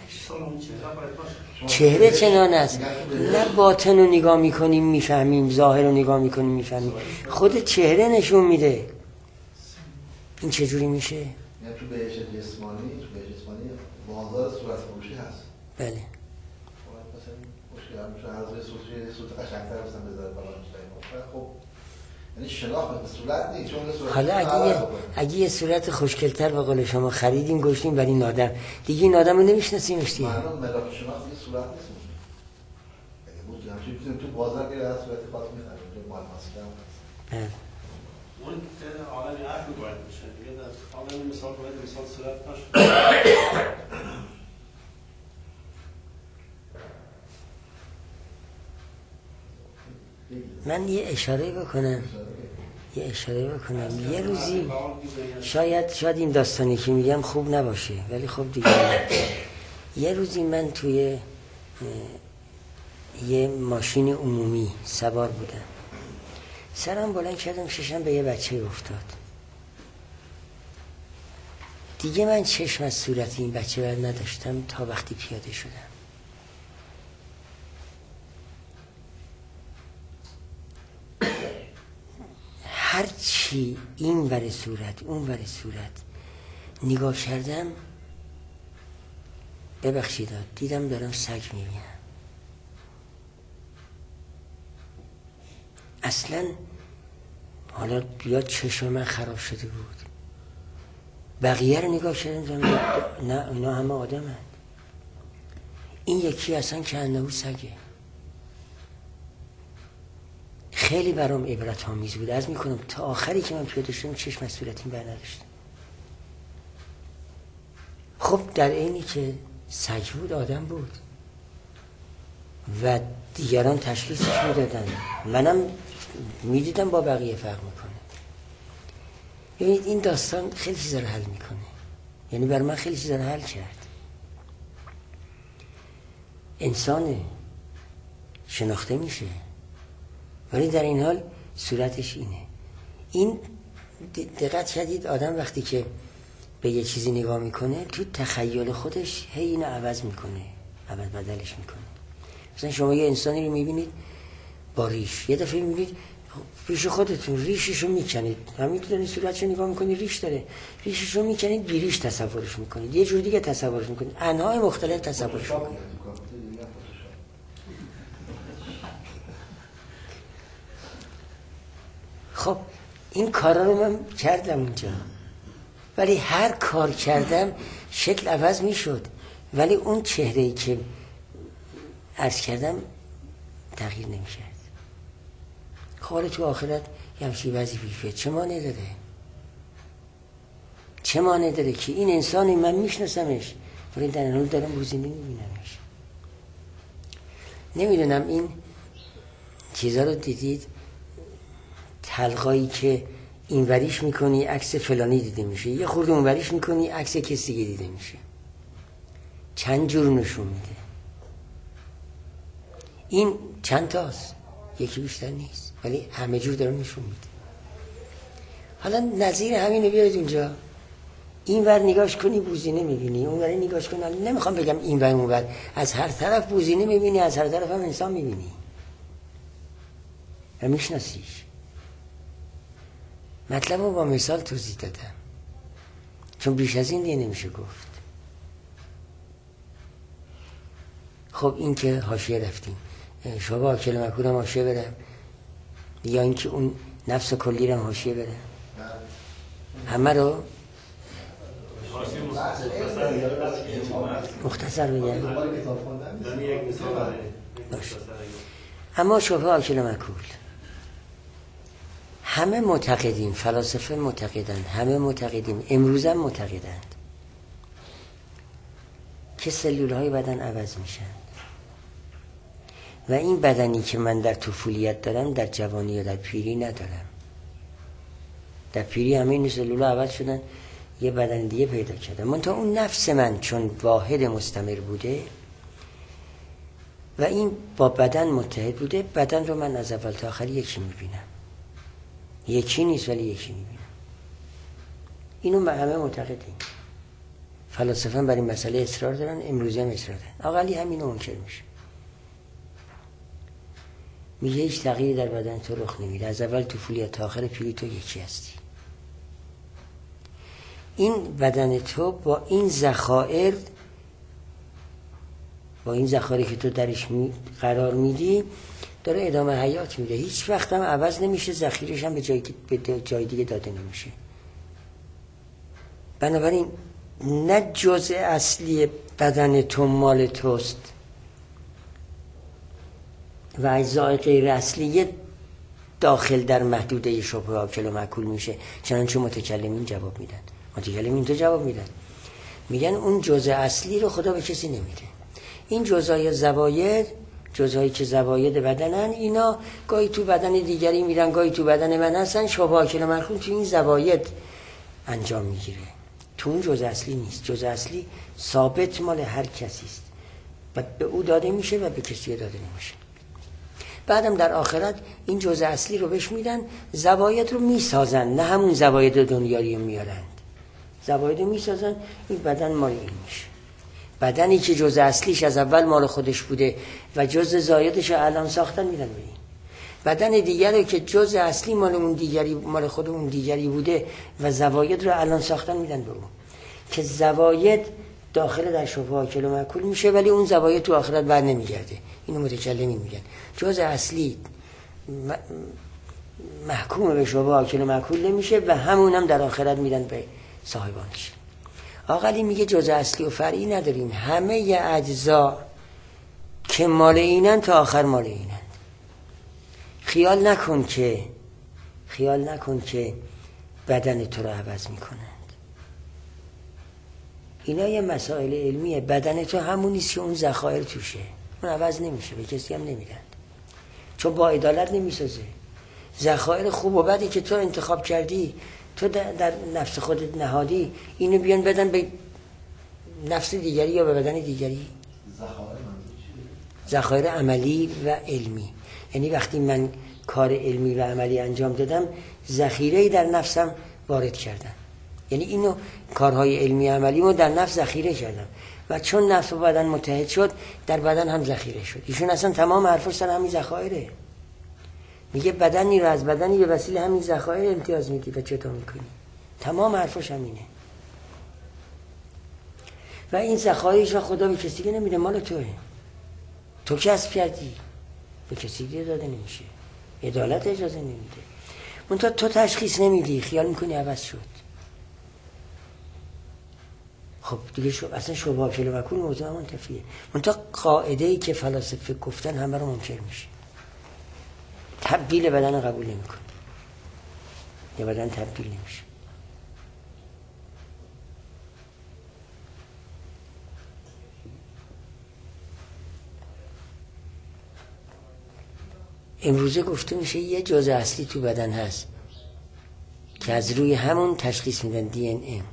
چهره چنان است، نه باطن رو نگاه میکنیم میفهمیم، ظاهر رو نگاه میکنیم میفهمیم، خود چهره نشون میده. این چجوری میشه؟ یعنی تو بهش جسمانی بازار صورت فروشی هست. بله. مثلا مشکل هم میشه عرضه صورت قشنگتر بزن بذاره فلان چیزایی. خب یعنی شناخت به صورت نیست، چون صورت حالا اگه یه صورت خوشگل‌تر به قول شما خریدیم گشتیم برای این آدم، دیگه این آدم رو نمیشناسیمش دیگه. معلوم ملاک شناخت یه صورت نیست. اگه بود همچین تو بازار که از صورت خاص می‌خریم، تو مال ماسکم هست. اون عالم عقل باید بشه دیگه، در عالم مثال باید مثال صورت باشه. من یه اشاره بکنم یه روزی شاید این داستانی که میگم خوب نباشه، ولی خب دیگه یه روزی من توی یه ماشین عمومی سوار بودم، سرم بلند کردم ششم به یه بچه افتاد. دیگه من چشم از صورت این بچه بر نداشتم تا وقتی پیاده شدم. هرچی این ور صورت اون ور صورت نگاه کردم، ببخشید دیدم دارم سگ میبینم. اصلا حالا بیاد چشم من خراب شده بود، بقیه رو نگاه کردم نه اینا همه آدم هست. این یکی اصلا که انهو سگه. خیلی برام عبرت آمیز بود. عرض میکنم تا آخری که من پیاده شدم چشم از صورت این بر نداشتم. خب در عینی که سگ بود آدم بود و دیگران تشخیصش میدادن، منم میدیدم با بقیه فرق میکنه. ببینید این داستان خیلی چیزا رو حل میکنه، یعنی بر من خیلی چیزا رو حل کرد. انسان شناخته میشه، ولی در این حال صورتش اینه. این دقت کردید آدم وقتی که به یه چیزی نگاه میکنه تو تخیل خودش هی اینو عوض میکنه، عوض بدلش میکنه. مثلا شما یه انسانی رو میبینید با ریش، یه دفعه میبینید پیش خودتون ریششو میکنید، همینطوری صورتشو نگاه میکنید ریش داره، ریششو میکنید بی ریش تصورش میکنید، یه جور دیگه تصورش میکنید، انواع مختلف تصورش میکنید. خب این کارا رو من کردم اونجا، ولی هر کار کردم شکل عوض میشد، ولی اون چهره‌ای که عرض کردم تغییر نمی‌کرد. خب تو آخرت یه همچین وظیفه پیشه چه مانع داره؟ چه مانع داره که این انسانی من میشناسمش ولی در این حال دارم روزی نمیبینمش. نمیدونم این چیزا رو دیدید؟ حلقایی که این وریش میکنی عکس فلانی دیده میشه، یه خورده اون وریش میکنی عکس کسی دیگه دیده میشه، چند جور نشون میده. این چند تاست، یکی بیشتر نیست، ولی همه جور داره نشون میده. حالا نظیر همینو بیارید اونجا، این ور نگاش کنی بوزینه میبینی، اون ور نگاش کنی، نمیخوام بگم این ور اون ور، از هر طرف بوزینه میبینی، از هر طرف هم انسان میبینی و میشناسیش. مطلب رو با مثال توضیح دادم چون بیش از این دیگه نمیشه گفت. خب این که حاشیه رفتیم، شما با کلمه کورم حاشیه برم یا اینکه اون نفس کلی رو حاشیه برم؟ همه رو مختصر بگم. اما شبه آکل مکول همه معتقدیم، فلاسفه معتقدند، همه معتقدیم، امروز هم معتقدند که سلولهای بدن عوض میشن و این بدنی که من در طفولیت دارم در جوانی یا در پیری ندارم. در پیری همه این سلولها عوض شدن، یه بدن دیگه پیدا کردم. منتها اون نفس من چون واحد مستمر بوده و این با بدن متحد بوده، بدن رو من از اول تا آخر یکی میبینم، یکی نیست ولی یکی میبینم. اینو به همه معتقدیم. فلاسفه برای مسئله اصرار دارن، امروزی هم اصرار دارن. اقلی همینو منکر میشه، میگه هیچ تغییری در بدن تو رخ نمیده، از اول طفولیت تا آخر پیری تو یکی هستی. این بدن تو با این ذخایر، با این ذخایری که تو درش قرار میدی داره ادامه حیات میده، هیچ وقت هم عوض نمیشه، ذخیرش هم به جای دیگه داده نمیشه. بنابراین نه جزء اصلی بدن تو مال توست و اجزای غیر اصلی داخل در محدوده شبه آکل و مأکول میشه، چنانچه متکلمین جواب میدن. متکلمین تو جواب میدن، میگن اون جزء اصلی رو خدا به کسی نمیده. این جزای زواید، جزایی که زواید بدنن، اینا گاهی تو بدن دیگری میرن، گاهی تو بدن من هستن، شبه آکل و مأکول تو این زواید انجام میگیره، تو اون جزء اصلی نیست. جزء اصلی ثابت مال هر کسی است و به او داده میشه و به کسی داده نمیشه. بعدم در آخرت این جزء اصلی رو بهش میدن، زواید رو میسازن، نه همون زواید دنیایی رو میارند، زواید رو میسازن، این بدن مال این میشه. بدنی که جزء اصلیش از اول مال خودش بوده و جزء زایدش رو الان ساختن میدن به این. بدن دیگری که جزء اصلی مال اون دیگری، مال خود اون دیگری بوده و زواید رو الان ساختن میدن به اون، که زواید داخل در شبه آکل و مأکول میشه ولی اون زواید تو آخرت بر نمیگرده. اینو متکلمین میگن جزء اصلی محکوم به شبه آکل و مأکول نمیشه و همونم در آخرت میدن به صاحبانش. آقلی میگه جزء اصلی و فرعی نداریم، همه ی اجزا که مال اینن تا آخر مال اینن. خیال نکن که بدن تو رو عوض میکنند. اینا یه مسائل علمیه. بدن تو همون نیست که اون ذخایر توشه، اون عوض نمیشه، به کسی هم نمیدن چون با عدالت نمیسازه. ذخایر خوب و بدی که تو انتخاب کردی، تو در نفس خودت نهادی، اینو بیان بدن به نفس دیگری یا به بدن دیگری. ذخایر عملی و علمی، یعنی وقتی من کار علمی و عملی انجام دادم ذخیره‌ای در نفسم وارد کردم. یعنی اینو کارهای علمی عملیمو در نفس ذخیره کردم و چون نفس و بدن متحد شد در بدن هم ذخیره شد. ایشون اصلا تمام حرفش سر همین ذخایره. میگه بدنی رو از بدنی به وسیله همین ذخایر امتیاز میدی و چطور میکنی. تمام حرفش همینه. و این ذخایرش خدا به کسی دیگه نمیده، مال توئه. تو کسب کردی، به کسی دیگه داده نمیشه. عدالت اجازه نمیده. منتها تو تشخیص نمیدی، خیال میکنی عوض شد. خب دیگه اصلا شبهه کل مکون موضوع منتفیه. منتها قاعده‌ای که فلاسفه گفتن همه رو منکر میشه. تبدیل بدن قبول نمیکنه. یا بدن تبدیل نمیشه. امروزه گفته میشه یه جزء اصلی تو بدن هست که از روی همون تشخیص میدن DNA.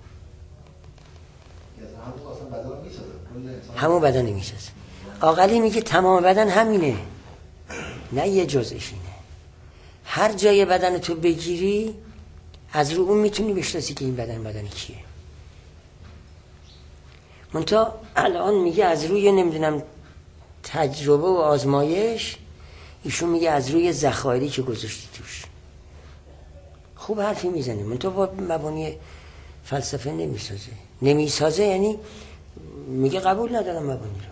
همون بدن میسازه. عاقلی میگه تمام بدن همینه، نه یه جزءش اینه. هر جای بدن تو بگیری از رو اون میتونی بشناسی که این بدن کیه. منتها الان میگه از روی نمیدونم تجربه و آزمایش، ایشون میگه از روی ذخایری که گذاشتی توش. خوب حرفی میزنه، منتها با مبانی فلسفه نمیسازه. یعنی میگه قبول ندارم مبانی رو.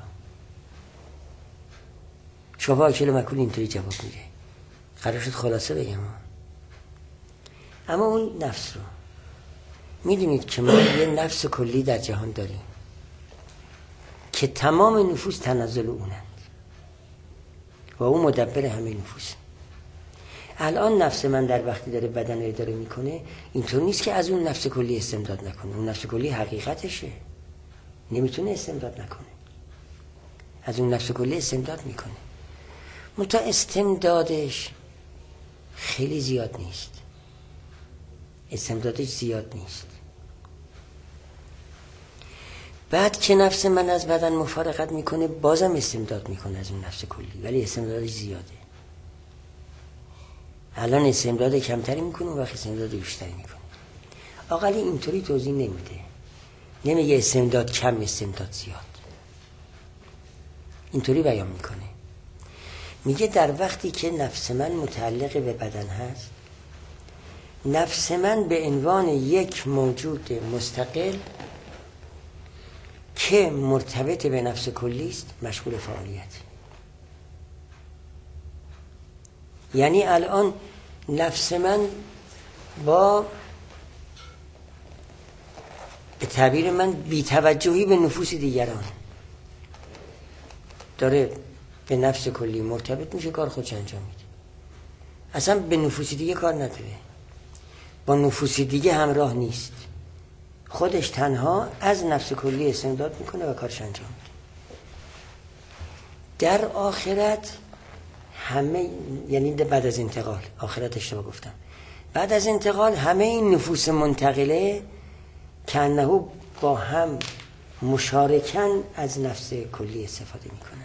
شبهه اکل مکول اینطوری جواب میده. قرار شد خلاصه بگم. اما اون نفس رو میدونید که ما یه نفس کلی در جهان داریم که تمام نفوس تنزل اونند و اون مدبر همه نفوس. الان نفس من در وقتی داره بدن رو اداره میکنه اینطور نیست که از اون نفس کلی استمداد نکنه. اون نفس کلی حقیقتشه، نمیتونه استمداد نکنه. از اون نفس کلی استمداد میکنه، منتها استمدادش خیلی زیاد نیست. استمدادش زیاد نیست. بعد که نفس من از بدن مفارقت میکنه بازم استمداد میکنه از اون نفس کلی، ولی استمدادش زیاده. الان استمداد کمتری میکنه و وقت استمداد بیشتری میکنه. عاقلی اینطوری توضیح نمیده. نمیگه استمداد کم استمداد زیاد. اینطوری بیان میکنه. میگه در وقتی که نفس من متعلق به بدن هست، نفس من به عنوان یک موجود مستقل که مرتبط به نفس کلی است مشغول فعالیت. یعنی الان نفس من با به تعبیر من بی‌توجهی به نفوس دیگران داره به نفس کلی مرتبط میشه، کار خودش انجام میده. اصلا به نفوس دیگه کار نداره، با نفوس دیگه همراه نیست. خودش تنها از نفس کلی استمداد میکنه و کارش انجام میده. در آخرت همه، یعنی بعد از انتقال، آخرت اشتباه گفتم، بعد از انتقال همه این نفوس منتقله که انه با هم مشارکن از نفس کلی استفاده میکنند.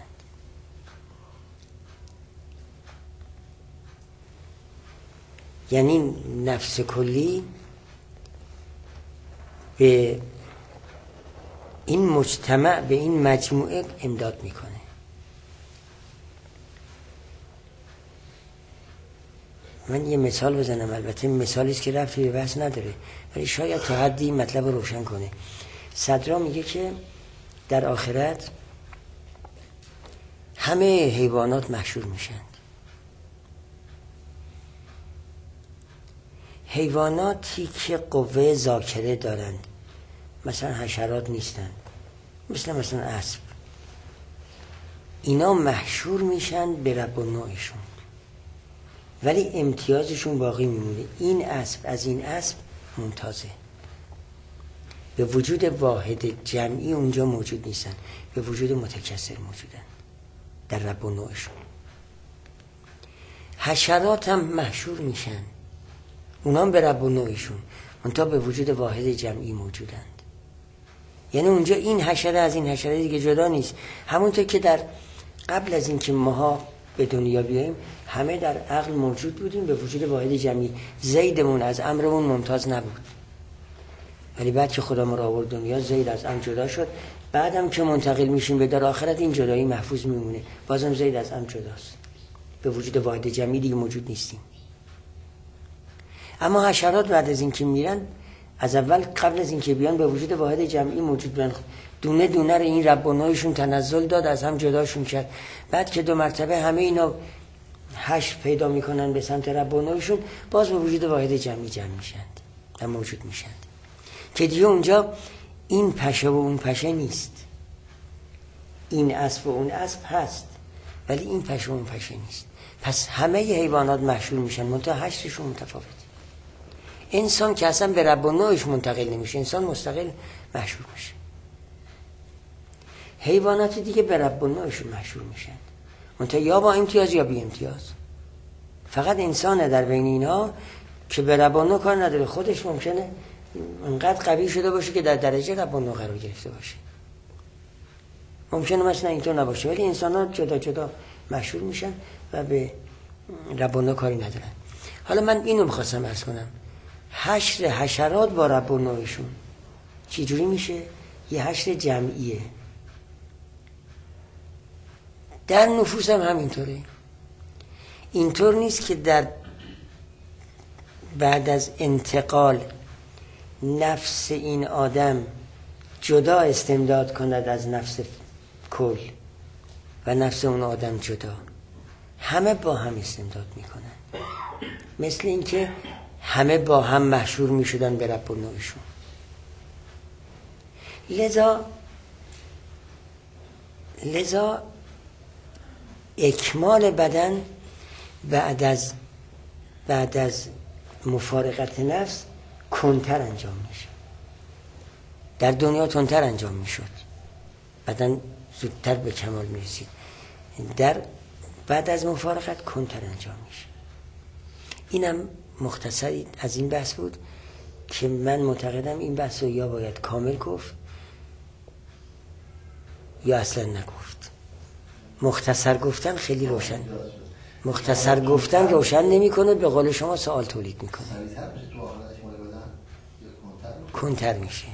یعنی نفس کلی به این مجتمع، به این مجموعه امداد میکنه. من یه مثال بزنم، البته مثالی است که ربطی به بحث نداره ولی شاید تا حدی مطلب رو روشن کنه. صدرا میگه که در آخرت همه حیوانات محشور میشن. حیواناتی که قوه ذاکره دارند، مثلا حشرات نیستن، مثلا اسب، اینا محشور میشن به رب النوعشون ولی امتیازشون باقی میمونه. این اسب از این اسب ممتازه. به وجود واحد جمعی اونجا موجود نیستن، به وجود متکثر موجودن در رب النوعشون. حشرات هم محشور میشن، اونا هم به رب النوعشون منتها به وجود واحد جمعی موجودند. یعنی اونجا این حشره از این حشره دیگه جدا نیست. همونطور که در قبل از این که ماها به دنیا بیاییم همه در عقل موجود بودیم، به وجود واحد جمعی. زیدمون از عمرمون ممتاز نبود، ولی بعد که خدا ما را آورد دنیا زید از عمر جدا شد. بعدم که منتقل میشیم به در آخرت این جدایی محفوظ میمونه، بازم زید از عمر جداست، به وجود واحد جمعی دیگه موجود نیستیم. اما حشرات بعد از اینکه میرن، از اول قبل از اینکه بیان به وجود واحد جمعی موجود بودن، دونه دونه رو این رب و نوعشون تنزل داد، از هم جداشون کرد. بعد که 2 مرتبه همه اینا حشر پیدا میکنن به سمت رب و نوعشون، باز به وجود واحد جمعی جمع میشند و موجود میشند، که دیگه اونجا این پشه و اون پشه نیست، این اسب و اون اسب هست ولی این پشه و اون پشه نیست. پس همه حیوانات محشور میشن، منتها حشرشون متفاوته. انسان که اصلا به رب و نوعش منتقل نمیشه، انسان مستقل محشور میشه. حیوانات دیگه به رب و نوعشون محشور میشن، منتها یا با امتیاز یا بی امتیاز. فقط انسانه در بین اینا که به رب و نوع کار نداره، خودش ممکنه انقدر قوی شده باشه که در درجه رب و نوع قرار گرفته باشه، ممکنه مثلا اینطور نباشه، ولی انسان ها جدا جدا محشور میشن و به رب و نوع کاری ندارن. حالا من اینو میخواستم عرض کنم، حشر حشرات با رب و نوعشون چی جوری میشه؟ یه حشر جمعیه. در نفوس هم همینطوره. اینطور نیست که در بعد از انتقال نفس این آدم جدا استمداد کند از نفس کل و نفس اون آدم جدا، همه با هم استمداد میکنن، مثل اینکه همه با هم محشور میشدن به رب و نوعشون. لذا اکمال بدن بعد از مفارقت نفس کنتر انجام میشه. در دنیا تندتر انجام میشد، بدن زودتر به کمال میرسید. بعد از مفارقت کنتر انجام میشه. اینم مختصری از این بحث بود که من معتقدم این بحث رو یا باید کامل گفت یا اصلا نگفت. مختصر گفتن خیلی روشن، مختصر گفتن روشن نمیکنه، به قول شما سوال تولید میکنه، کنتر میشه.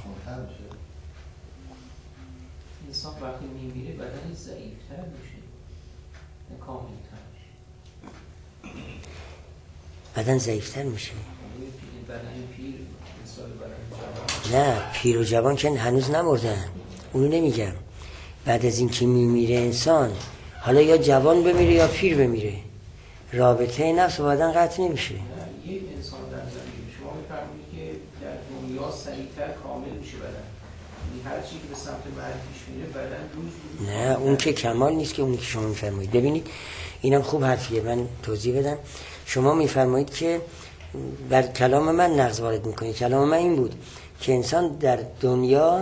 انسان وقتی میمیره بدنش ضعیفتر میشه نه کاملتر میشه؟ بدن ضعیفتر میشه. بدن پیر مثال بدن جوان. نه، پیر و جوان که هنوز نمردن، اونو نمیگم. بعد از این که میمیره انسان، حالا یا جوان بمیره یا پیر بمیره، رابطه نفس و بدن قطع نمیشه. یک انسان در زمین شما میفرمایید که در دنیا سریعتر کامل میشه بدن، هر چی که به سمت مرگ پیش میره بدن روز نه، اون که کمال نیست که اونی که شما میفرمایید. ببینید اینم خوب حرفیه، من توضیح بدم. شما میفرمایید که بر کلام من نقض وارد میکنید. کلام من این بود که انسان در دنیا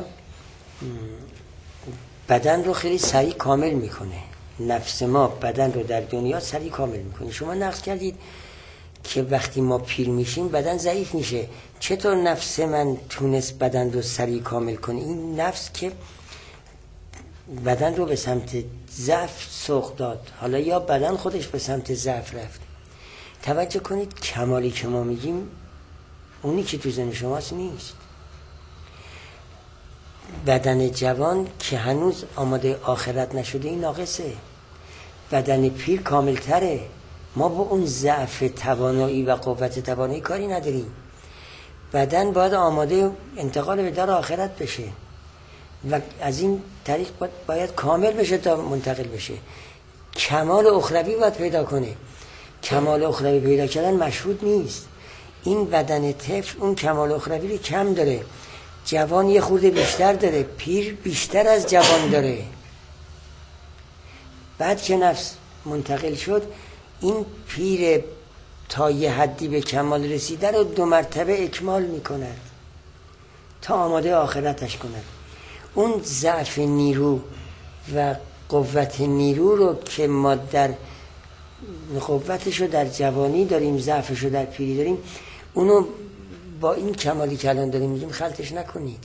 بدن رو خیلی سریع کامل میکنه، نفس ما بدن رو در دنیا سریع کامل میکنه. شما نقض کردید که وقتی ما پیر میشیم بدن ضعیف میشه. چطور نفس من تونست بدن رو سریع کامل کنه؟ این نفس که بدن رو به سمت ضعف سوق داد، حالا یا بدن خودش به سمت ضعف رفت. توجه کنید کمالی که ما میگیم اونی که تو ذهن شماست نیست. بدن جوان که هنوز آماده آخرت نشده این ناقصه، بدن پیر کامل تره. ما با اون ضعف توانایی و قوت توانایی کاری نداریم. بدن باید آماده انتقال به در آخرت بشه و از این طریق باید کامل بشه تا منتقل بشه. کمال اخروی باید پیدا کنه. کمال اخروی پیدا کردن مشروط نیست. این بدن طفل اون کمال اخروی رو کم داره، جوان یه خورده بیشتر داره، پیر بیشتر از جوان داره. بعد که نفس منتقل شد، این پیر تا یه حدی به کمال رسیده رو 2 مرتبه اکمال میکند تا آماده آخرتش کند. اون ضعف نیرو و قوت نیرو رو که ما در قوتشو در جوانی داریم، ضعفشو در پیری داریم، اونو با این کمالی که الان داریم میگیم خلطش نکنید.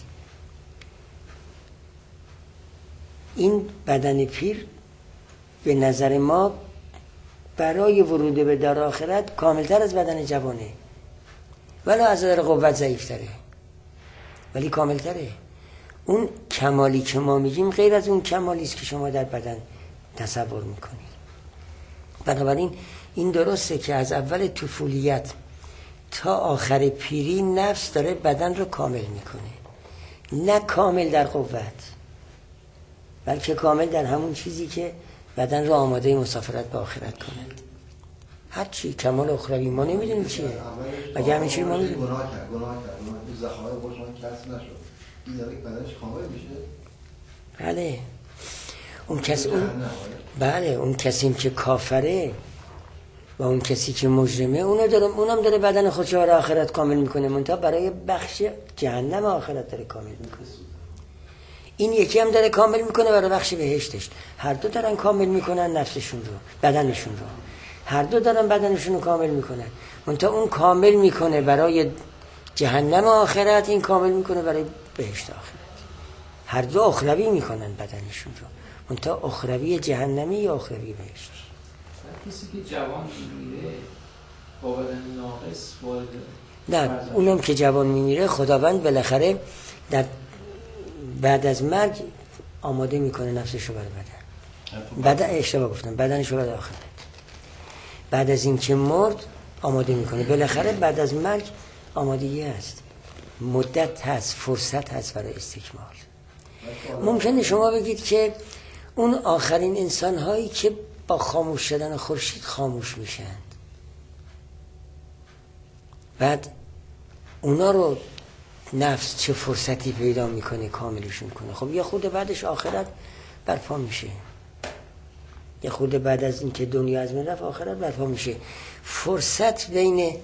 این بدن پیر به نظر ما برای ورود به در آخرت کاملتر از بدن جوانه، ولی از نظر قوت ضعیفتره، ولی کاملتره. اون کمالی که ما میگیم غیر از اون کمالی است که شما در بدن تصور میکنید. بنابراین این درسته که از اول طفولیت تا آخر پیری نفس داره بدن رو کامل میکنه، نه کامل در قوت، بلکه کامل در همون چیزی که بدن رو آماده مسافرت به آخرت کنه. هر چی کمال اخروی ما نمیدونیم چیه، مگه همین چیزی ما نمیدونیم. گناه کرد زخمای باشمان کسب نشد، این داره بدنش کامل میشه. بله اون کسی که کافره و اون کسی که مجرمه اونم داره بدن خودش رو آخرت کامل میکنه، منتها برای بخش جهنم آخرت داره کامل میکنه. این یکی هم داره کامل میکنه برای بخش بهشتش. هر دو دارن کامل میکنن نفسشون رو، بدنشون رو. هر دو دارن بدنشون رو کامل میکنن، منتها اون کامل میکنه برای جهنم آخرت، این کامل میکنه برای بهشت آخرت. هر دو اخروی میکنن بدنشون رو، منتها اخروی جهنمی یا اخروی بهشت. کسی که جوان میمیره با بدن ناقص وارد، نه اونم که جوان میمیره خداوند بالاخره بعد از مرگ آماده میکنه نفسش رو برای بدن. اشتباه گفتم، بدنش رو برای آخرت. بعد از این که مرد آماده میکنه، بالاخره بعد از مرگ آمادگی هست، مدت هست، فرصت هست برای استکمال. ممکنه شما بگید که اون آخرین انسان هایی که با خاموش شدن خورشید خاموش میشن، بعد اونا رو نفس چه فرصتی پیدا میکنه کاملشون کنه؟ خب یه خود بعدش آخرت برپا میشه، یه خود بعد از این که دنیا از من رفت آخرت برپا میشه. فرصت بین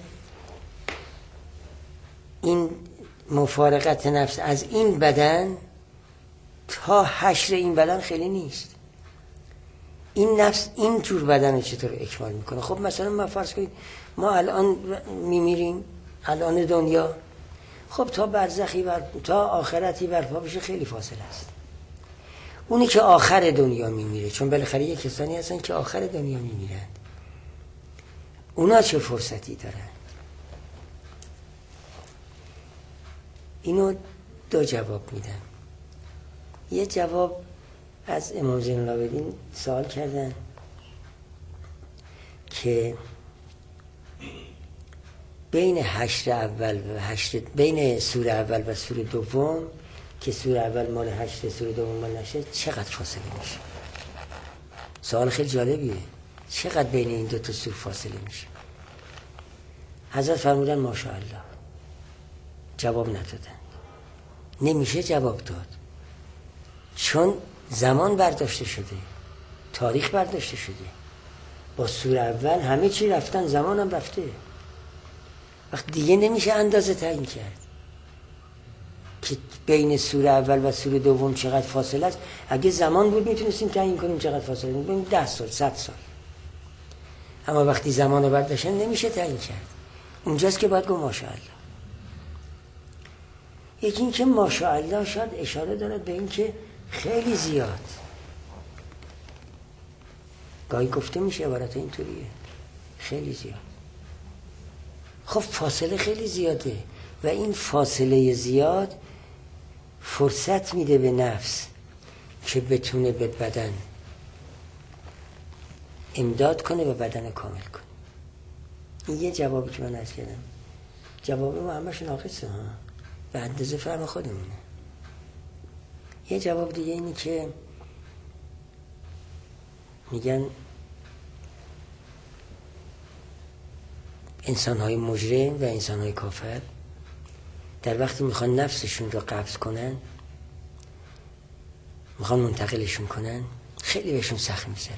این مفارقت نفس از این بدن تا حشر این بدن خیلی نیست. این نفس این جور بدن رو چطور اکمال میکنه؟ خب مثلا ما فرض کنید ما الان میمیریم، الان دنیا، خب تا برزخی تا آخرتی برپا بشه خیلی فاصله است. اونی که آخر دنیا میمیره، چون بالاخره یک کسانی هستن که آخر دنیا میمیرن، اونا چه فرصتی دارن؟ اینو دو جواب میدم. یه جواب از امام زین العابدین سوال کردن که بین حشر اول و بین سوره اول و سوره دوم که سوره اول مال حشر، سوره دوم مال نشر، چقدر فاصله میشه؟ سوال خیلی جالبیه. چقدر بین این دو تا سوره فاصله میشه؟ حضرت فرمودن ماشاءالله. جواب ندادن. نمیشه جواب داد، چون زمان برداشته شده، تاریخ برداشته شده. با سوره اول همه چی رفتن، زمان هم رفته. وقت دیگه نمیشه اندازه تعیین کرد که بین سوره اول و سوره دوم چقدر فاصله است. اگه زمان بود میتونستیم تعیین کنیم چقدر فاصله است، ببین 10 سال 100 سال. اما وقتی زمان رو برداشتن نمیشه تعیین کرد. اونجاست که باید گفت ماشاءالله. یکی این که ماشاءالله شاید اشاره دارد به این که خیلی زیاد. گاهی گفته میشه عبارت اینطوریه، خیلی زیاد. خب فاصله خیلی زیاده و این فاصله زیاد فرصت میده به نفس که بتونه به بدن امداد کنه و بدن کامل کنه. این یه جوابی که من عرض کردم. جواب ما همش ناقصه ها، به اندازه فهم خودمونه. یه جواب دیگه اینی که میگن انسان‌های مجرم و انسان‌های کافر در وقتی میخوان نفسشون رو قبض کنن، میخوان منتقلشون کنن، خیلی بهشون سخت میذاره.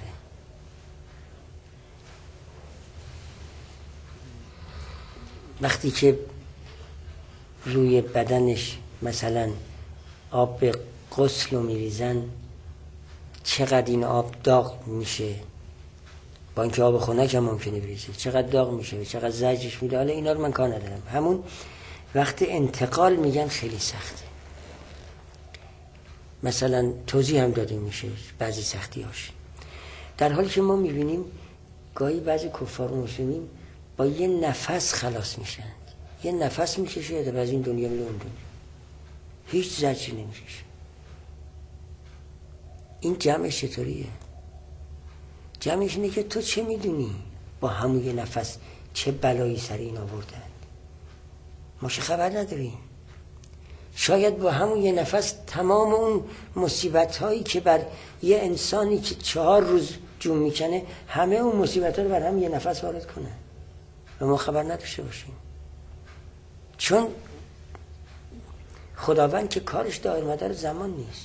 وقتی که روی بدنش مثلا آب به غسل رو میریزن، چقدر این آب داغ میشه، با اینکه آب خنک هم ممکنه بریزه، چقدر داغ میشه، چقدر زجرش میده. حالا اینا رو من کار ندارم. همون وقت انتقال میگن خیلی سخته. مثلا توضیح هم داده میشه بعضی سختی هاش، در حالی که ما میبینیم گاهی بعضی کفار و مسلمین با یه نفس خلاص میشن، یه نفس میکشه و از این دنیا میره اون دنیا، هیچ زجری نمیکشه. این جمعش چطوریه؟ جمعش اینه که تو چه میدونی با همون یه نفس چه بلایی سر این آوردن؟ ما چه خبر نداریم. شاید با همون یه نفس تمام اون مصیبت هایی که بر یه انسانی که 4 روز جون میکنه، همه اون مصیبت ها رو بر هم یه نفس وارد کنه و ما خبر نداشته باشیم. چون خداوند که کارش دائر مدار زمان نیست.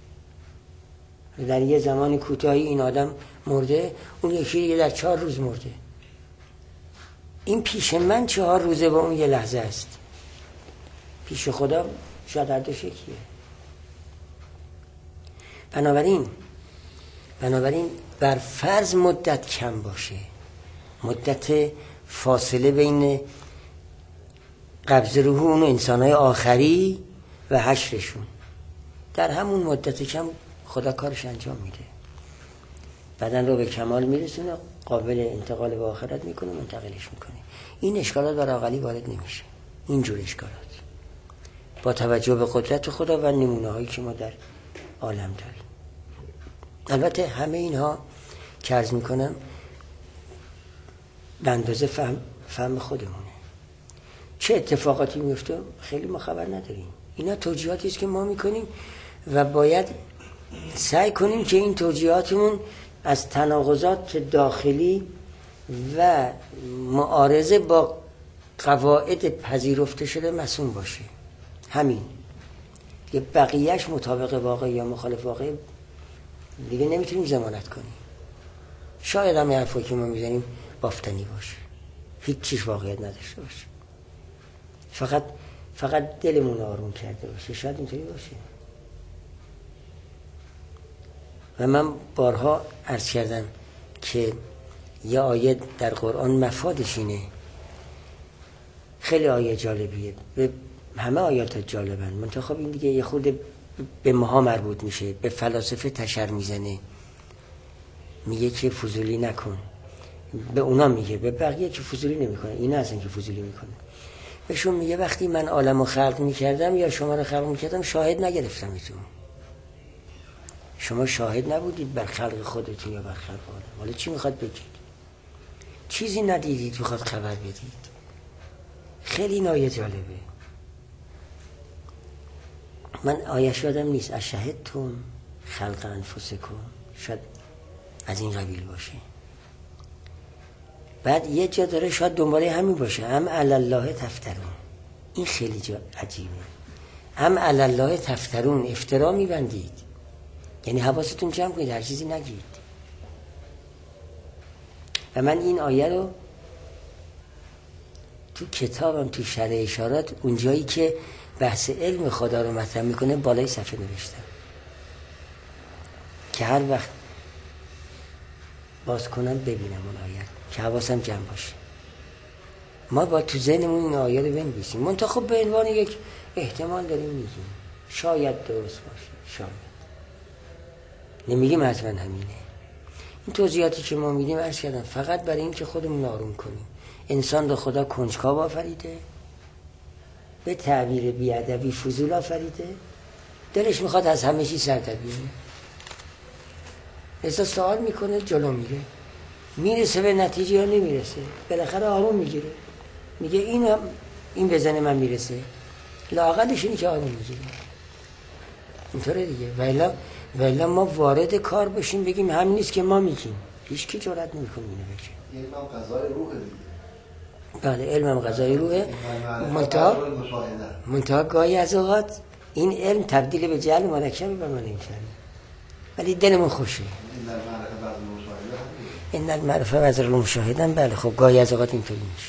در یه زمان کوتاهی این آدم مرده، اون یکی دیگه در 4 روز مرده. این پیش من 4 روزه و اون یه لحظه است. پیش خدا شاید هر دو شکلیه. بنابراین بر فرض مدت کم باشه، مدت فاصله بین قبض روح اون انسانهای آخری و حشرشون، در همون مدت کم خدا کارش انجام میده، بدن رو به کمال میرسونه، قابل انتقال به آخرت میکنه، منتقلش میکنه. این اشکالات برای عقلی وارد نمیشه. اینجور اشکالات با توجه به قدرت خدا و نمونه هایی که ما در عالم داریم. البته همه اینها که عرض میکنم به اندازه فهم خودمونه. چه اتفاقاتی میفته خیلی ما خبر نداریم. اینا توجیهاتی است که ما میکنیم و باید سعی کنیم که این توجیهاتمون از تناقضات داخلی و معارضه با قواعد پذیرفته شده معصوم باشه. همین یه بقیهش مطابق واقع یا مخالف واقع دیگه نمیتونیم ضمانت کنیم. شاید هم حرفی که ما میزنیم بافتنی باشه، هیچ چیز واقعیت نداشته باشه، فقط دلمون آروم کرده باشه. شاید اینطوری باشه. و من بارها عرض کردم که یه آیه در قرآن مفادش اینه. خیلی آیه جالبیه، به همه آیات جالبن، منتها خب این دیگه یه خورده به ماها مربوط میشه. به فلاسفه تشر میزنه، میگه که فضولی نکن. به اونا میگه، به بقیه که فضولی نمیکنه. اینا هستن که فضولی میکنه. بهشون میگه وقتی من عالمو خلق میکردم یا شما رو خلق میکردم شاهد نگرفتم ایتون. شما شاهد نبودید بر خلق خودتون یا بر خلق عالم. حالا چی میخواد بگید؟ چیزی ندیدید میخواد خبر بدید. خیلی نایه جالبه. من آیش یادم نیست، اشهدتم خلق انفسکم، شاید از این قبیل باشه. بعد یه جا داره شاید دنباله همین باشه، ام علی الله تفترون. این خیلی جا عجیبه. ام علی الله تفترون، افترا میبندید، یعنی حواستون جمع کنید، هر چیزی نگید. و من این آیه رو تو کتابم تو شرح اشارات اونجایی که بحث علم خدا رو مطرح میکنه بالای صفحه نوشتم که هر وقت باز کنم ببینم اون آیه که حواسم جمع باشه. ما با تو ذهنمون این آیه رو بنویسیم، منتها خب به عنوان یک احتمال داریم میگیم، شاید درست باشه، شاید نمیگیم حتما همینه. این توضیحاتی که ما میدیم عرض کردم فقط برای این که خودمون آروم کنیم. انسان رو خدا کنجکاو آفریده، به تعبیر بیادبی فضول آفریده، دلش میخواد از همه چیز سر در بیاره. احساس سوال میکنه، جلو میره، میرسه به نتیجه یا نمیرسه، بالاخره آروم میگیره، میگه این بزنه من میرسه، لااقلش اینه که آروم میگیره. اینطوره دیگه. ولی ما وارد کار بشیم بگیم همین نیست که ما میگیم، هیچ کی جرئت نمیکنه اینو بگه. علم هم غذای روحه دیگه. بله، علم هم غذای روحه. منتها گاهی از اوقات این علم تبدیل به جهل مرکب به ما نمیشه، ولی دلمون خوشه. این المعرفه و ذل المشاهدن. بله خب گاهی از اوقات اینطوری میشه.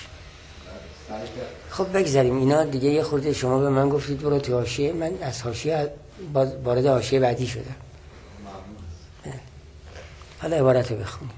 خب بگذاریم اینا دیگه. یه خورده شما به من گفتید برو تو حاشیه، من از حاشیه وارد حاشیه بعدی شدم. حالا عبارت رو بخونیم.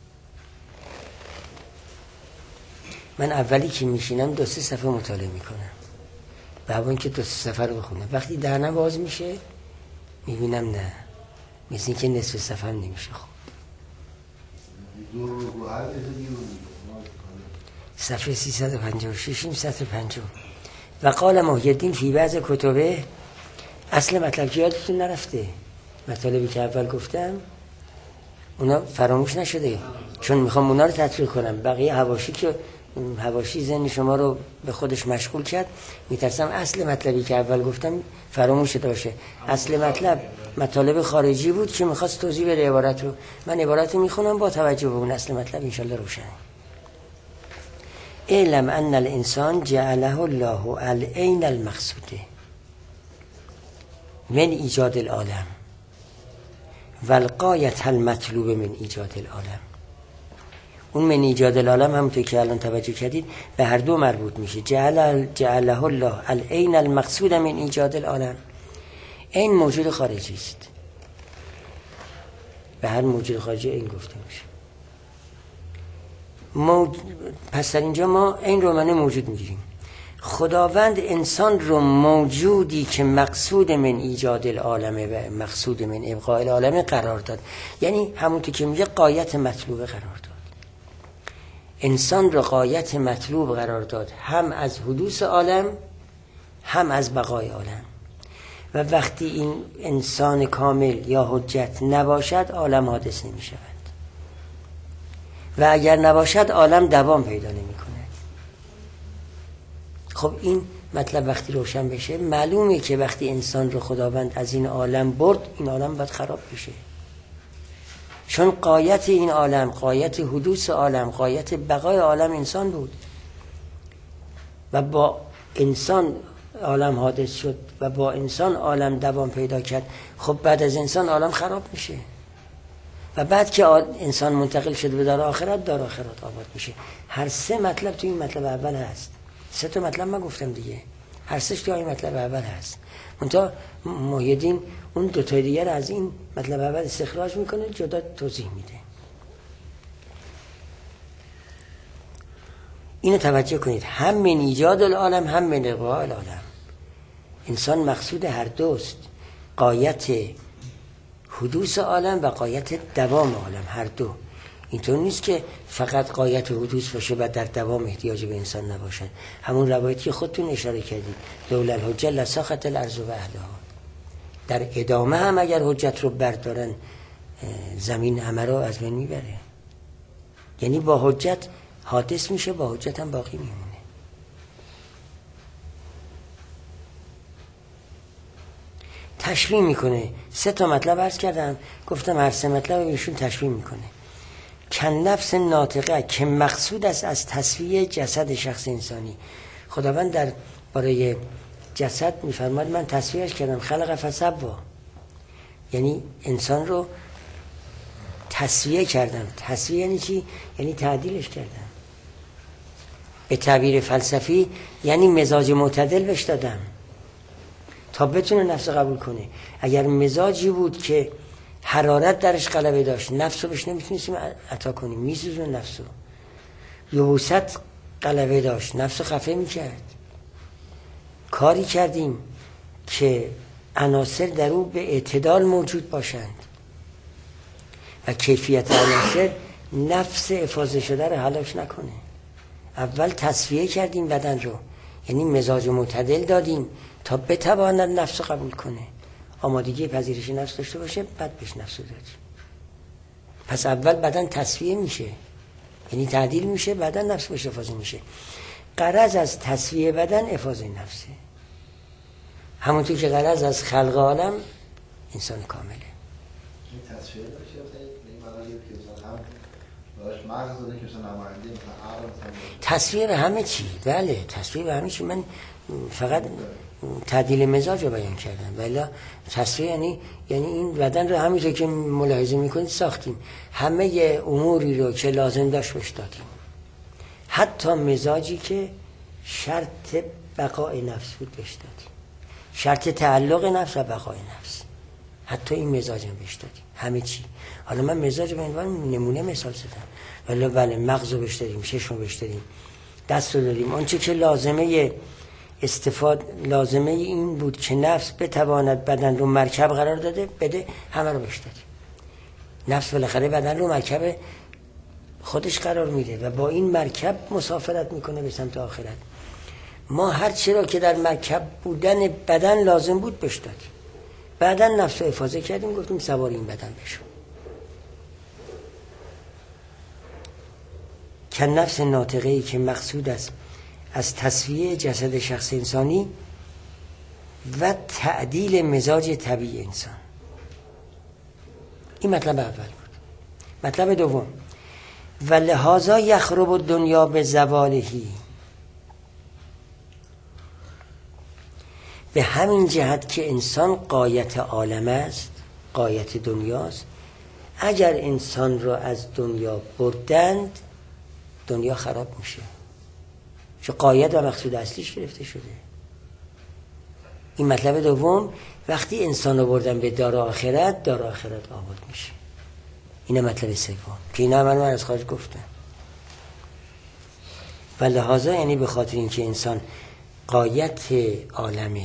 من اولی که میشینم 2-3 صفحه مطالعه میکنم، بعد اینکه 2-3 صفحه رو بخونم. وقتی دهنم باز میشه میبینم نه، مثل اینکه نصف صفحه هم نمیشه. خب صفحه 356 این 150. و قال محی الدین فی بعض کتبه، اصل مطلب که یادتون نرفته، مطالبی که اول گفتم اونا فراموش نشده، چون میخوام اونا رو تطبیق کنم. بقیه حواشی که حواشی ذهن شما رو به خودش مشغول کرد، میترسم اصل مطلبی که اول گفتم فراموش شده باشه. اصل مطلب مطالب خارجی بود که میخواست توضیح بده عبارت رو. من عبارت رو میخونم با توجه به اون اصل مطلب انشالله روشن. اعلم ان الانسان جعله الله العین المقصوده من ایجاد العالم و الغایة المطلوب من ایجاد العالم. اون من ایجاد العالم همونطور که الان توجه کردید به هر دو مربوط میشه. جعله الله العین المقصود من ایجاد العالم. این موجود خارجی است، به هر موجود خارجی این گفته میشه. پس در اینجا ما این رو معنی موجود میگیریم. خداوند انسان رو موجودی که مقصود من ایجاد العالمه و مقصود من ابقاء العالمه قرار داد. یعنی همونطور که میگه غایت مطلوبه قرار داد. انسان رو غایت مطلوب قرار داد، هم از حدوث عالم هم از بقای عالم. و وقتی این انسان کامل یا حجت نباشد عالم حادث نمی شود و اگر نباشد عالم دوام پیدا نمی کند. خب این مطلب وقتی روشن بشه معلومه که وقتی انسان رو خداوند از این عالم برد، این عالم باید خراب بشه، چون غایت این عالم، غایت حدوث عالم، غایت بقای عالم انسان بود و با انسان عالم حادث شد و با انسان عالم دوام پیدا کرد. خب بعد از انسان عالم خراب میشه و بعد که انسان منتقل شد به دار آخرت، دار آخرت آباد میشه. هر سه مطلب تو این مطلب اول هست. سه تا مطلب من گفتم دیگه، هر سهش تو این مطلب اول هست. منتها محی الدین اون دو تا دیگر از این مطلب اول استخراج میکنه، جدا توضیح میده. اینو توجه کنید، هم من ایجاد العالم هم من ابقاء العالم. انسان مقصود هر دوست، غایت حدوث عالم و غایت دوام عالم، هر دو. اینطور نیست که فقط غایت حدوث باشه و در دوام احتیاج به انسان نباشد. همون روایتی که خودتون اشاره کردید، لولا الحجه لساخت الارض و اهلها. در ادامه هم اگر حجت رو بردارن زمین همه رو از بین میبره. یعنی با حجت حادث میشه، با حجت هم باقی میمونه. تشبیه میکنه. سه تا مطلب عرض کردم، گفتم هر سه مطلب ایشون تشبیه میکنه. کن نفس ناطقه که مقصود است از تصفیه جسد شخص انسانی. خداوند در برای جسد میفرماد من تصفیهش کردم، خلق فسوا، یعنی انسان رو تصفیه کردم. تصفیه یعنی چی؟ یعنی تعدیلش کردم. به تعبیر فلسفی یعنی مزاج معتدل بهش دادم تا بتونه نفس قبول کنه. اگر مزاجی بود که حرارت درش غلبه داشت، نفس رو بهش نمیتونستیم عطا کنیم، میسوزون نفس رو. یبوست غلبه داشت، نفس رو خفه میکرد. کاری کردیم که عناصر در او به اعتدال موجود باشند و کیفیت عناصر نفس افاضه شده رو هلاک نکنه. اول تصفیه کردیم بدن رو، یعنی مزاج معتدل دادیم تا بتواند نفس رو قبول کنه، آمادگی پذیرش نفس داشته باشه، بعد بهش نفس رو دادیم. پس اول بدن تصفیه میشه، یعنی تعدیل میشه، بعدا نفس بهش افاضه میشه. غرض از تصفیه بدن افاضه نفسه، همونطور که غرض از خلق عالم انسان کامله. این تصفیه داشته این معنی که هم براش مغز داده که مثلا نماینده مثلا عقل مثلا تصفیه به همه چی. بله تصفیه به همه چی. من فقط تعدیل مزاج رو بیان کردم، ولی تصفیه یعنی این بدن رو همینطور که ملاحظه میکنید ساختیم، همه اموری رو که لازم داشت بهش دادیم، حتی مزاجی که شرط بقای نفس بود بهش دادیم، شرط تعلق نفس و بقای نفس، حتی این مزاج هم بهش دادیم، همه چی. حالا من مزاج به عنوان نمونه مثال زدم، ولی بله مغز رو بهش دادیم، چشم رو بهش دادیم، دست رو دادیم، آنچه که لازمه لازمه این بود که نفس بتواند بدن رو مرکب قرار داده بده، همه رو بهش دادیم. نفس بالاخره بدن رو مرکب خودش قرار میده و با این مرکب مسافرت میکنه به سمت آخرت. ما هر چی را که در مرکب بودن بدن لازم بود بهش دادیم، بعدا نفس رو افاضه کردیم، گفتیم سوار این بدن بشو. که نفس ناطقه‌ای که مقصود است از تصفیه جسد شخص انسانی و تعدیل مزاج طبیعی انسان. این مطلب اول بود. مطلب دوم، و لحاظا یخرب الدنیا به زوالهی، به همین جهت که انسان غایت عالم است، غایت دنیاست، اگر انسان را از دنیا بردند دنیا خراب میشه، چون غایت و مقصود اصلیش گرفته شده. این مطلب دوم، وقتی انسان رو بردن به دار آخرت، دار آخرت آباد میشه. اینه مطلب سوم که اینا من از خارج گفتم. و لحاظا یعنی به خاطر اینکه انسان غایت عالمه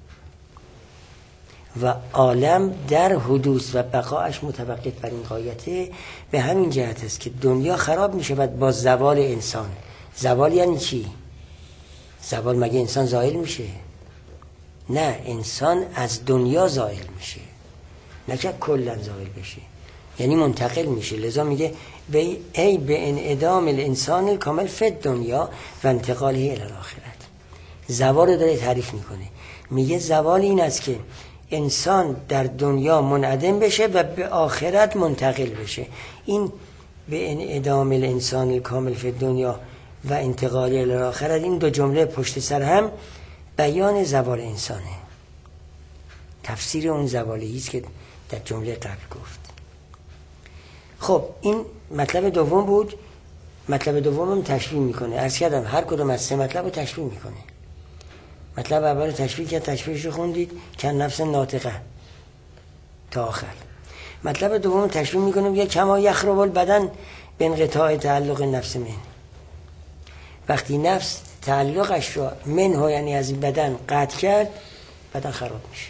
و عالم در حدوث و بقایش متوقف بر این غایته، به همین جهت است که دنیا خراب میشه و با زوال انسان. زوال یعنی چی؟ زوال مگه انسان زائل میشه؟ نه، انسان از دنیا زائل میشه، نه که کلا زائل بشه، یعنی منتقل میشه. لذا میگه ای به انعدام الانسان الکامل فی الدنیا و انتقاله الی الاخرت. زوال رو داره تعریف میکنه، میگه زوال این است که انسان در دنیا منعدم بشه و به آخرت منتقل بشه. این به انعدام الانسان الکامل فی الدنیا و انتقاله الی الاخرت، این دو جمله پشت سر هم بیان زوال انسانه، تفسیر اون زوالی است که در جمله قبل گفت. خب این مطلب دوم بود. مطلب دومم تشریح میکنه. عرض کردم هر کدوم از سه مطلب رو تشریح میکنه. مطلب اول تشریح کرد، تشریحش رو خوندید که نفس ناطقه تا آخر. مطلب دوم تشریح میکنه، میگه کما یخرب البدن به انقطاع تعلق نفس من. وقتی نفس تعلقش رو منه یعنی از بدن قطع کرد، بدن خراب میشه.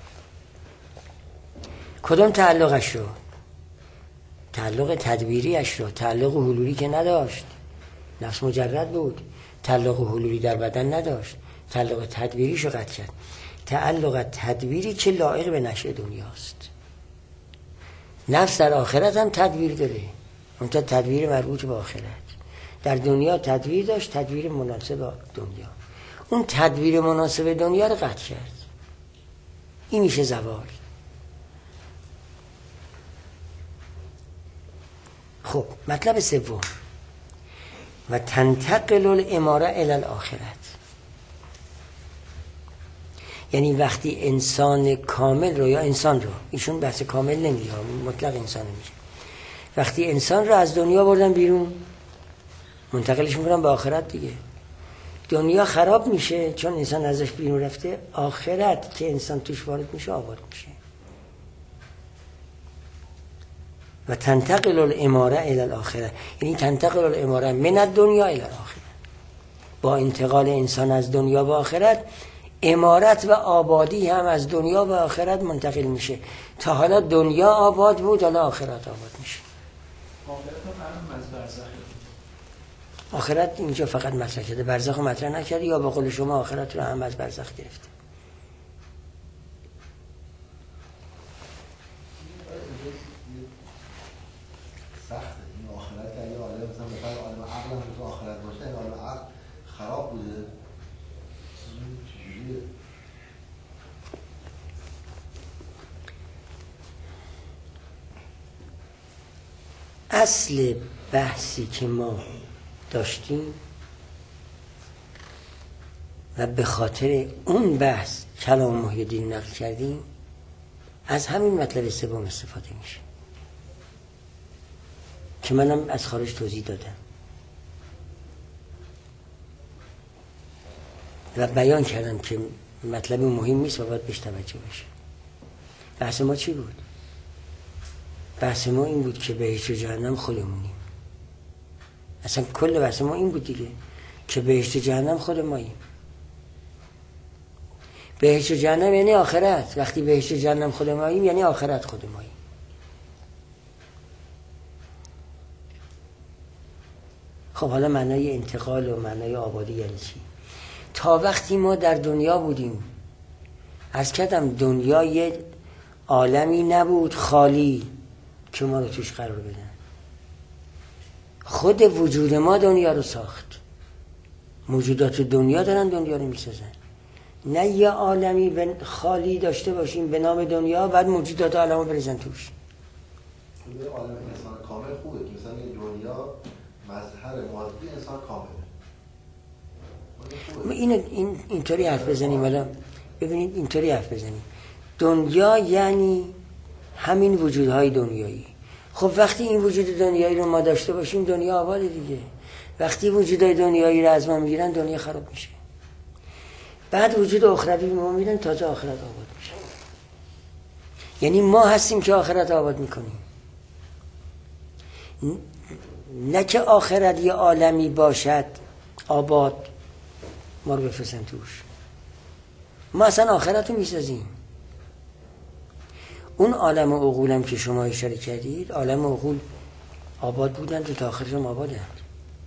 کدوم تعلقش رو؟ تعلق تدبیریش رو. تعلق حلولی که نداشت، نفس مجرد بود، تعلق حلولی در بدن نداشت، تعلق تدبیریش رو قطع کرد. تعلق تدبیری که لایق به نشأ دنیاست. نفس در آخرت هم تدبیر داره، اون تا تدبیر مربوط به آخرت. در دنیا تدبیر داشت، تدبیر مناسب دنیا. اون تدبیر مناسب دنیا رو قطع کرد. این میشه زوال. خب مطلب سوم، و تنتقل الاماره الی الاخرت، یعنی وقتی انسان کامل رو یا انسان رو، ایشون بحث کامل نمیگه، مطلق انسان میگه، وقتی انسان رو از دنیا بردن بیرون منتقلش میکنن به آخرت دیگه. دنیا خراب میشه چون انسان ازش بیرون رفته، آخرت که انسان توش وارد میشه آباد میشه. و تنتقل الاماره الی الاخره، یعنی تنتقل الاماره من الدنیا الی الاخره. با انتقال انسان از دنیا به آخرت، امارت و آبادی هم از دنیا به آخرت منتقل میشه. تا حالا دنیا آباد بود، حالا آخرت آباد میشه. آخرت اینجا فقط مطرح کرده، برزخ رو مطرح نکرده، یا به قول شما آخرت رو هم از برزخ گرفته. سخته این آخرت، اگه عالم مثلا بخواه عالم عقل هم تو آخرت باشه، این عالم عقل خراب بوده چجوریه؟ اصل بحثی که ما داشتیم و به خاطر اون بحث کلام محی الدین نقل کردیم، از همین مطلب سوم استفاده میشه که منم از خارج توضیح دادم و بیان کردم که مطلب مهم نیست و باید بهش توجه بشه. بحث ما چی بود؟ بحث ما این بود که بهشت و جهنم خودمونیم. اصلا کل بحث ما این بود دیگه، که بهشت و جهنم خود ماییم. بهشت و جهنم یعنی آخرت. وقتی بهشت و جهنم خود ماییم یعنی آخرت خود ماییم. خب حالا معنای انتقال و معنای آبادی یعنی چی؟ تا وقتی ما در دنیا بودیم، عرض کردم دنیا یه عالمی نبود خالی که ما رو توش قرار بدن. خود وجود ما دنیا رو ساخت. موجودات دنیا دارن دنیا رو میسازن. نه یه عالمی خالی داشته باشیم به نام دنیا بعد موجودات عالم رو بریزن توش. یه عالم انسان کامل خوبه که مثلا یه دنیا مظهر مادی انسان کامله. اینطوری حرف بزنیم. حالا ببینید اینطوری حرف بزنیم. دنیا یعنی همین وجودهای دنیایی. خب وقتی این وجود دنیایی رو ما داشته باشیم دنیا آباده دیگه. وقتی وجودهای دنیایی رو از ما میگیرن دنیا خراب میشه. بعد وجود اخروی ما میدن تازه آخرت آباد میشه. یعنی ما هستیم که آخرت آباد میکنیم. نه که آخرت یه عالمی باشد آباد ما رو بفرستن توش. ما اصلا آخرت رو میسازیم. اون عالم عقولم که شما اشاره کردید، عالم عقول آباد بودند و تا آخرشم آبادند.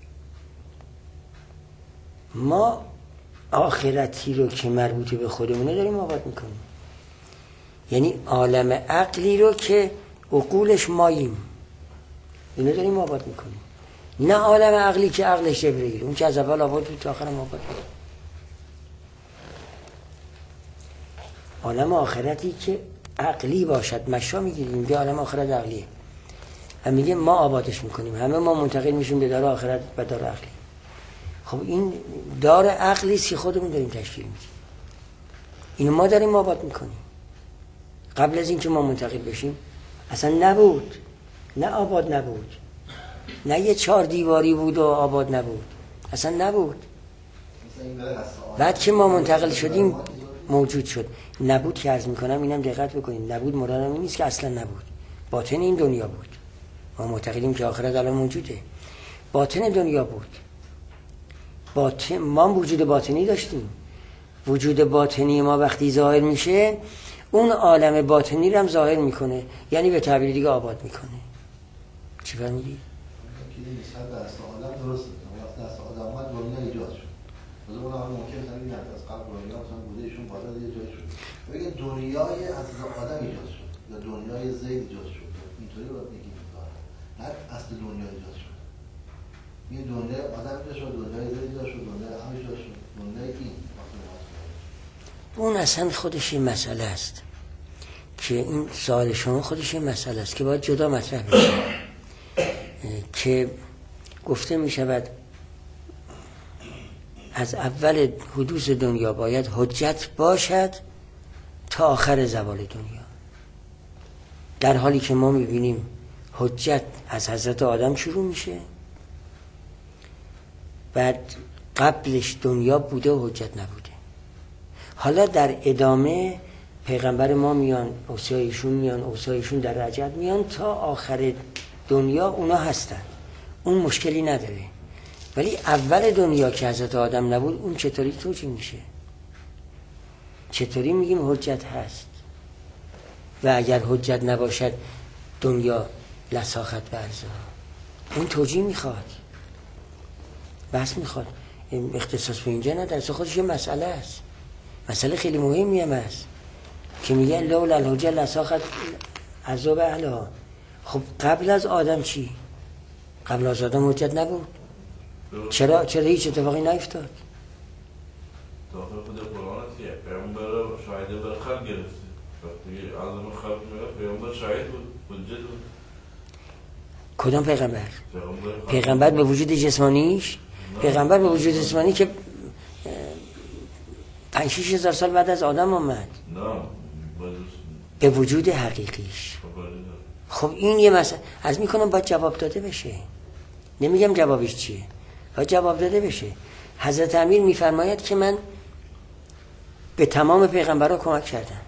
ما آخرتی رو که مربوط به خودمونه داریم آباد میکنیم. یعنی عالم عقلی رو که عقولش ماییم اینو داریم آباد میکنیم. نه عالم عقلی که عقلش جبرئیل، اون که از اول آباد بود تا آخرم آباد بود. عالم آخرتی که عقلی باشد، مشا میگیریم به عالم آخرت عقلیه. هم میگه ما آبادش میکنیم، همه ما منتقل میشیم به دار آخرت و دار عقلی. خب این دار عقلی است که خودمون داریم تشکیل میدیم. اینو ما داریم آباد میکنیم. قبل از این که ما منتقل بشیم اصلا نبود. نه آباد نبود، نه یه 4 دیواری بود و آباد نبود، اصلا نبود. بعد که ما منتقل شدیم موجود شد. نبود که عرض میکنم اینم دقت بکنید، نبود مرادم این نیست که اصلا نبود. باطن این دنیا بود. ما معتقدیم که آخرت الان موجوده. باطن دنیا بود. ما وجود باطنی داشتیم. وجود باطنی ما وقتی ظاهر میشه اون عالم باطنی رو هم ظاهر میکنه، یعنی به تعبیر دیگه آباد میکنه. چی فرمودی؟ که این صد دست آدم درسته. وقتی دست آدم اومد دنیا ایجاد شد. مثلا اون هم ممکن مثلا این از قبل دنیا مثلا بوده ایشون بالا یه جایی شد. بگه دنیای از آدم ایجاد شد یا دنیای زید ایجاد شد. اینطوری باید بگیم نه اصل دنیا ایجاد شد. این دنیا آدم ایجاد شد، دنیای زید ایجاد شد، دنیای هم ایجاد شد، دنیای این. اون اصلا خودش یه مسئله است که این سوال شما خودش یه مسئله است که باید جدا مطرح بشه. که گفته می شود از اول حدوث دنیا باید حجت باشد تا آخر زوال دنیا. در حالی که ما می بینیم حجت از حضرت آدم شروع میشه، بعد قبلش دنیا بوده و حجت نبوده. حالا در ادامه پیغمبر ما میان، اوصیایشون میان، اوصیایشون در رجب میان تا آخر دنیا اونا هستن. اون مشکلی نداره. ولی اول دنیا که حضرت آدم نبود اون چطوری توجیه میشه؟ چطوری میگیم حجت هست و اگر حجت نباشد دنیا لساخت به ارزها؟ اون توجیه میخواد، بس میخواد. اختصاص به اینجا نداره، خودش یه مسئله است، مسئله خیلی مهمی هم است که میگن لولا الحجه لساخت عذاب اهلها. خب قبل از آدم چی؟ قبل از آدم حجت نبود. چرا هیچ اتفاقی نیفتاد؟ داخل خود قرآن است که پیامبر شاهد بر خلق گرفته. وقتی عالم خلق میرفت پیامبر شاهد بود، حجت بود. کدام پیغمبر؟ پیغمبر به وجود جسمانیش؟ پیغمبر به وجود جسمانی که 5-6 هزار سال بعد از آدم آمد. به وجود حقیقیش. خب این یه مسئله از میکنم باید جواب داده بشه. نمیگم جوابش چیه، باید جواب داده بشه. حضرت امیر میفرماید که من به تمام پیغمبرها کمک کردم.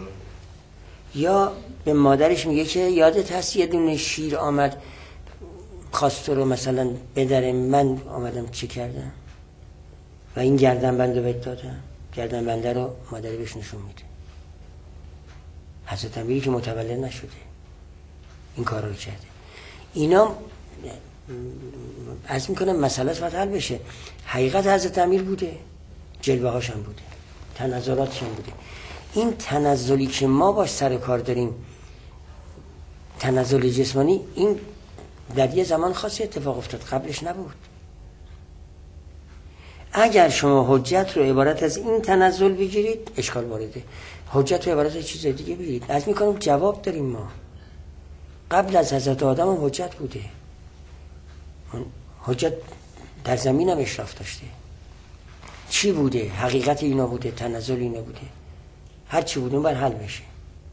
یا به مادرش میگه که یادت هست یه دونه شیر آمد خواست رو مثلا بدره، من آمدم چی کردم و این گردنبند رو بهت دادم. گردنبنده رو مادری بهش نشون میده. حضرت امیری که متولد نشده این کار رو کرده. اینا عرض میکنم مسئله باید حل بشه. حقیقت حضرت امیر بوده، جلوه هاشم بوده، تنزلاتشم بوده. این تنزلی که ما باش سر کار داریم، تنزل جسمانی، این در یه زمان خاصی اتفاق افتاد، قبلش نبود. اگر شما حجت رو عبارت از این تنزل بگیرید اشکال وارده، حجت رو عبارت از چیز دیگه بگیرید. از میکنم جواب داریم ما. قبل از حضرت آدم هم حجت بوده، حجت در زمین هم اشراف داشته. چی بوده؟ حقیقت اینا بوده، تنزل اینا بوده، هر چی بوده اون بر حل بشه.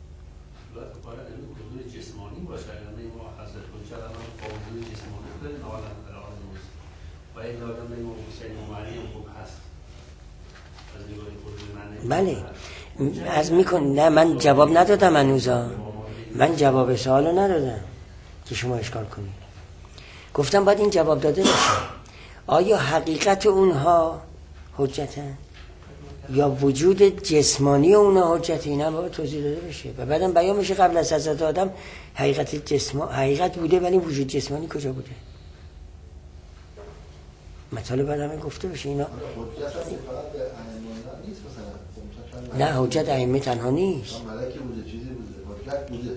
جسمانی باشه، یعنی ما حضرت حجت الان قانون جسمانی داریم حالا در عالم موسی و این آدم ما حسین و مریم خوب هست از نگاه خود من. بله از میکن. نه من جواب ندادم هنوزا، من جواب سوالو ندادم که شما اشکال کنید. گفتم باید این جواب داده بشه. آیا حقیقت اونها حجتن یا وجود جسمانی اونها حجت؟ اینا باید توضیح داده بشه و بعدم بیان میشه قبل از حضرت آدم حقیقت بوده ولی وجود جسمانی کجا بوده؟ مطالب بعد همه گفته بشه اینا. نه حجت ائمه تنها نیست. ملکی بوده، چیزی بوده، حجت بوده.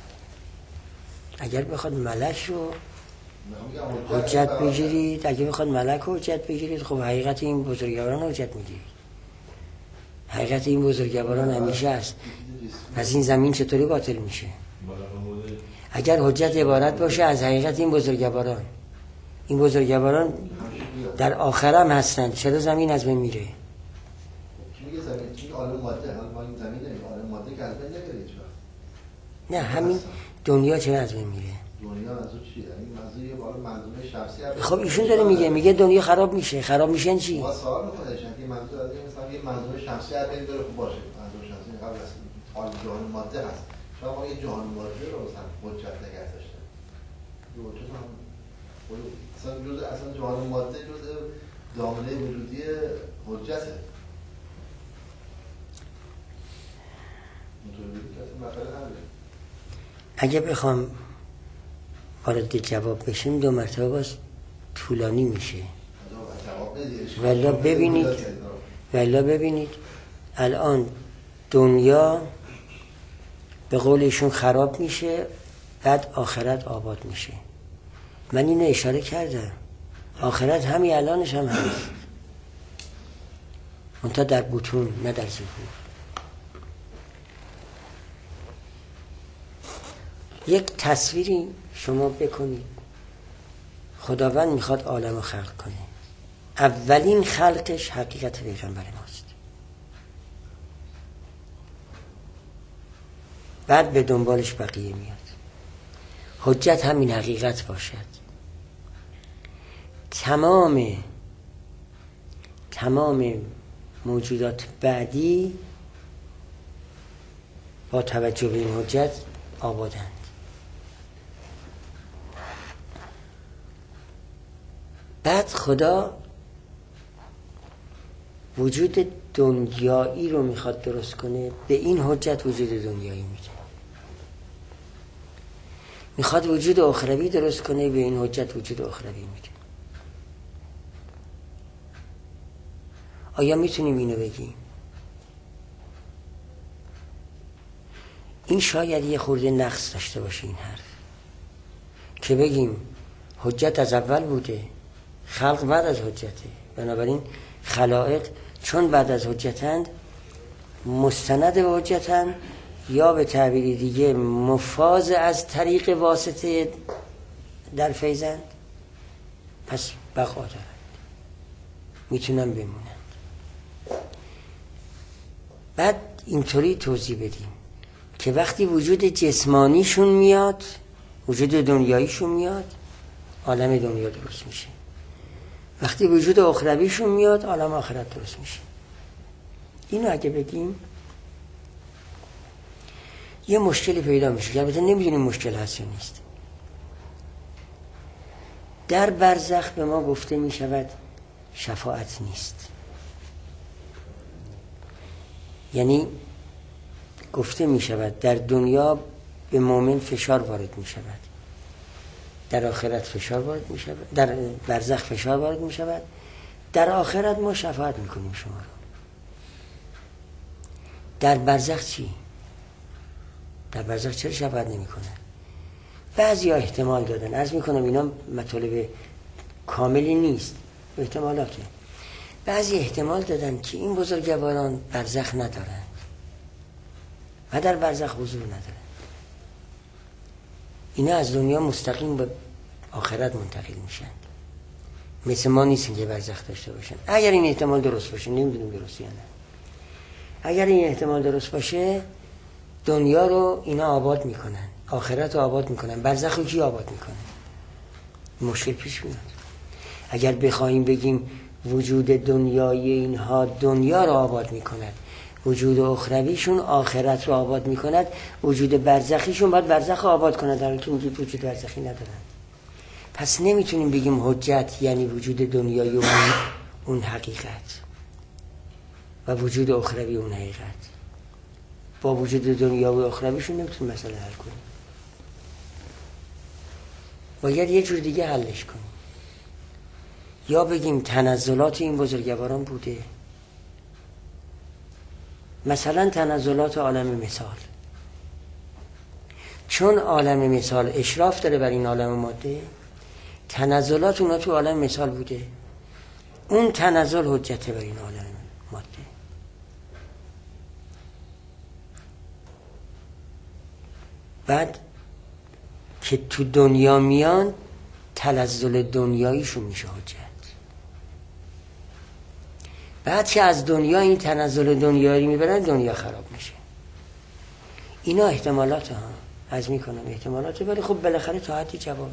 اگر بخواد ملک رو حجت بگیرید، اگه بخواد ملک رو حجت بگیرید، خب حقیقت این بزرگواران حجت میگیرید. حقیقت این بزرگواران همیشه است. پس این زمین چطوری باطل میشه؟ اگر حجت عبارت باشه از حقیقت این بزرگواران، این بزرگواران در آخرم هستند، چرا زمین از بین میره؟ میگه زمین چی؟ عالم ماده، حالا این زمین نمیگه عالم ماده که از بین نمیره هیچ وقت. نه همین دنیا چرا از بین میره؟ دنیا منظور چیه؟ یعنی منظور یه بالا منظومه شخصی هست. خب ایشون داره میگه دنیا خراب میشه. خراب میشن چی؟ ما سوال می‌کنه چون که منظور از این مثلا یه منظومه شخصی هست بین داره خوب باشه. منظور شخصی قبل از حال جهان ماده هست. شما یه جهان ماده رو مثلا حجت نگه داشته. حجت هم اصلا جهان ماده جزء دامنه وجودی حجته. اگه بخوام وارد جواب بشیم 2 مرتبه باز طولانی میشه. والا ببینید الان دنیا به قول ایشون خراب میشه، بعد آخرت آباد میشه. من اینو اشاره کردم، آخرت همین الانش هم هست، منتها در بطون نه در ظهور. یک تصویری شما بکنید، خداوند میخواد عالم رو خلق کنه، اولین خلقش حقیقت پیغمبر ماست، بعد به دنبالش بقیه میاد. حجت همین حقیقت باشد. تمام موجودات بعدی با توجه به این حجت آبادند. بعد خدا وجود دنیایی رو میخواد درست کنه، به این حجت وجود دنیایی میده. میخواد وجود اخروی درست کنه، به این حجت وجود اخروی میده. آیا میتونیم اینو بگیم؟ این شاید یه خورده نقص داشته باشه این حرف، که بگیم حجت از اول بوده، خلق بعد از حجته، بنابراین خلائق چون بعد از حجتند مستند به حجتند، یا به تعبیر دیگه مفاز از طریق واسطه در فیضند، پس بقا دارند، میتونن بمونند. بعد اینطوری توضیح بدیم که وقتی وجود جسمانیشون میاد، وجود دنیاییشون میاد، عالم دنیا درست میشه. وقتی وجود اخرویشون میاد، عالم آخرت درست میشه. اینو اگه بگیم یه مشکلی پیدا میشه که البته نمیدونیم مشکل هست یا نیست. در برزخ به ما گفته میشود شفاعت نیست، یعنی گفته میشود در دنیا به مؤمن فشار وارد میشود، در آخرت فشار وارد می شود، در برزخ فشار وارد می شود، در آخرت ما شفاعت می کنیم شما رو. در برزخ چی؟ در برزخ چرا شفاعت نمی کنن؟ بعضی ها احتمال دادن، عرض می کنم اینا مطالب کاملی نیست، احتمالاته. بعضی احتمال دادن که این بزرگواران برزخ ندارن و در برزخ حضور ندارن، اینا از دنیا مستقیم به آخرت منتقل میشن، مثل ما نیستن که برزخ داشته باشن. اگر این احتمال درست باشه، نمیدونم درست یا نه، اگر این احتمال درست باشه دنیا رو اینا آباد میکنن، آخرت رو آباد میکنن، برزخ رو کی آباد میکنه؟ مشکل پیش میاد. اگر بخوایم بگیم وجود دنیای اینها دنیا رو آباد میکند، وجود اخرویشون آخرت رو آباد میکند، وجود برزخیشون باید برزخ رو آباد کند، در حالی که وجود برزخی ندارن. پس نمیتونیم بگیم حجت یعنی وجود دنیای اون حقیقت و وجود اخروی اون حقیقت. با وجود دنیا و اخرویشون نمیتونیم مسئله حل کنیم، باید یه جور دیگه حلش کنیم. یا بگیم تنزلات این بزرگواران بوده، مثلا تنزلات عالم مثال، چون عالم مثال اشراف داره بر این عالم ماده، تنزلات اونا تو عالم مثال بوده، اون تنزل حجته بر این عالم ماده. بعد که تو دنیا میان تنزل دنیاییشون میشه حجت. بعد که از دنیا این تنزل دنیایی میبرن دنیا خراب میشه. اینا احتمالات ها، از میکنم احتمالاته، ولی خب بالاخره تا حدی جوابه.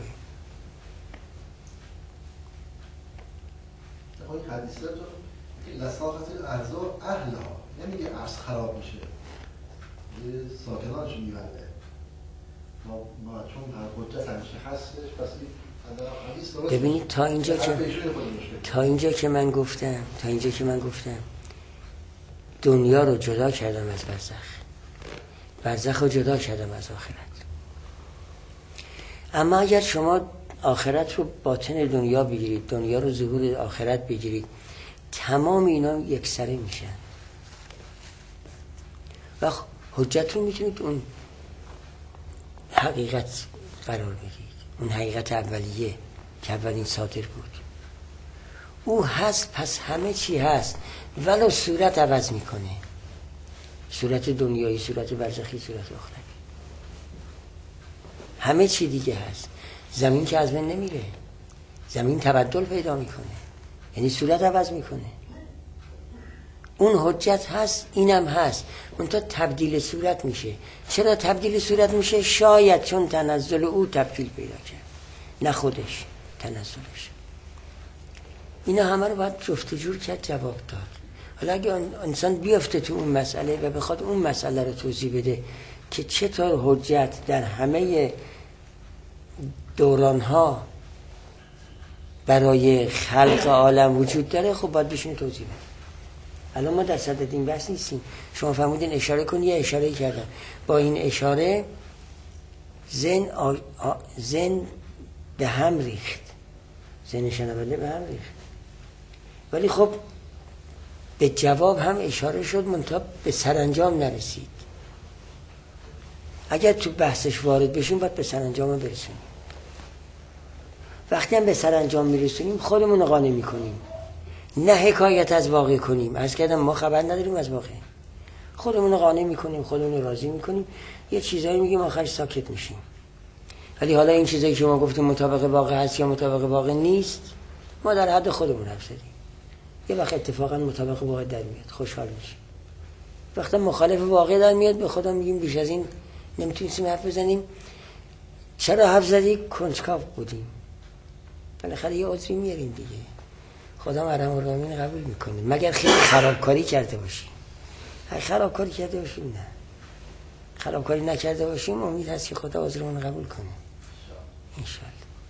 این حدیثه تو لساقت الارض اهلها نمیگه عرض خراب میشه، ساکنانش میبنده. ما چون حجت همیشه هستش، پس ببینید تا اینجا که من گفتم دنیا رو جدا کردم از برزخ رو جدا کردم از آخرت. اما اگر شما آخرت رو باطن دنیا بگیرید، دنیا رو ظهور آخرت بگیرید، تمام اینا یکسره میشن و حجت رو میتونید اون حقیقت قرار بگیرید، اون حقیقت اولیه که اولین صادر بود. او هست، پس همه چی هست، ولو صورت عوض میکنه، صورت دنیایی، صورت برزخی، صورت آخرت، همه چی دیگه هست. زمین که از بین نمیره، زمین تبدل پیدا میکنه، یعنی صورت عوض میکنه. اون حجت هست، اینم هست، منتها تبدیل صورت میشه. چرا تبدیل صورت میشه؟ شاید چون تنزل او تبدیل پیدا کرد، نه خودش، تنزلش. اینا همه رو باید جفت و جور کرد، جواب داد. حالا اگه انسان بیفته تو اون مسئله و بخواد اون مسئله رو توضیح بده که چطور حجت در همه دورانها برای خلق عالم وجود داره، خب باید بشینه توضیح بده. الان ما در صدد این بحث نیستیم. شما فرمودین اشاره کن، یه اشاره کردم، با این اشاره زن به هم ریخت، زن شنونده به هم ریخت، ولی خب به جواب هم اشاره شد، منتها به سرانجام نرسید. اگر تو بحثش وارد بشیم باید به سرانجام هم برسونیم. وقتی هم به سرانجام میرسونیم خودمون رو قانع میکنیم، نه حکایت از واقع کنیم. عرض کردم ما خبر نداریم از واقع، خودمون رو قانع میکنیم، خودمون رو راضی میکنیم، یه چیزایی میگیم آخرش ساکت میشیم. ولی حالا این چیزایی که ما گفتیم مطابق واقع هست یا مطابق واقع نیست، ما در حد خودمون حرف زدیم. یه وقت اتفاقا مطابق واقع در میاد، خوشحال میشیم. وقتی مخالف واقع در میاد به خدا میگیم بیش از این نمیتونیم حرف بزنیم. چرا حرف زدی؟ کنجکاو بودیم. بالاخره یه عذری میاریم دیگه. خدا مرحم الراحمین قبول میکنه، مگر خیلی خرابکاری کرده باشیم. هر خرابکاری کرده باشیم نه، خرابکاری نکرده باشیم امید هست که خدا عذرمون قبول کنه انشالله.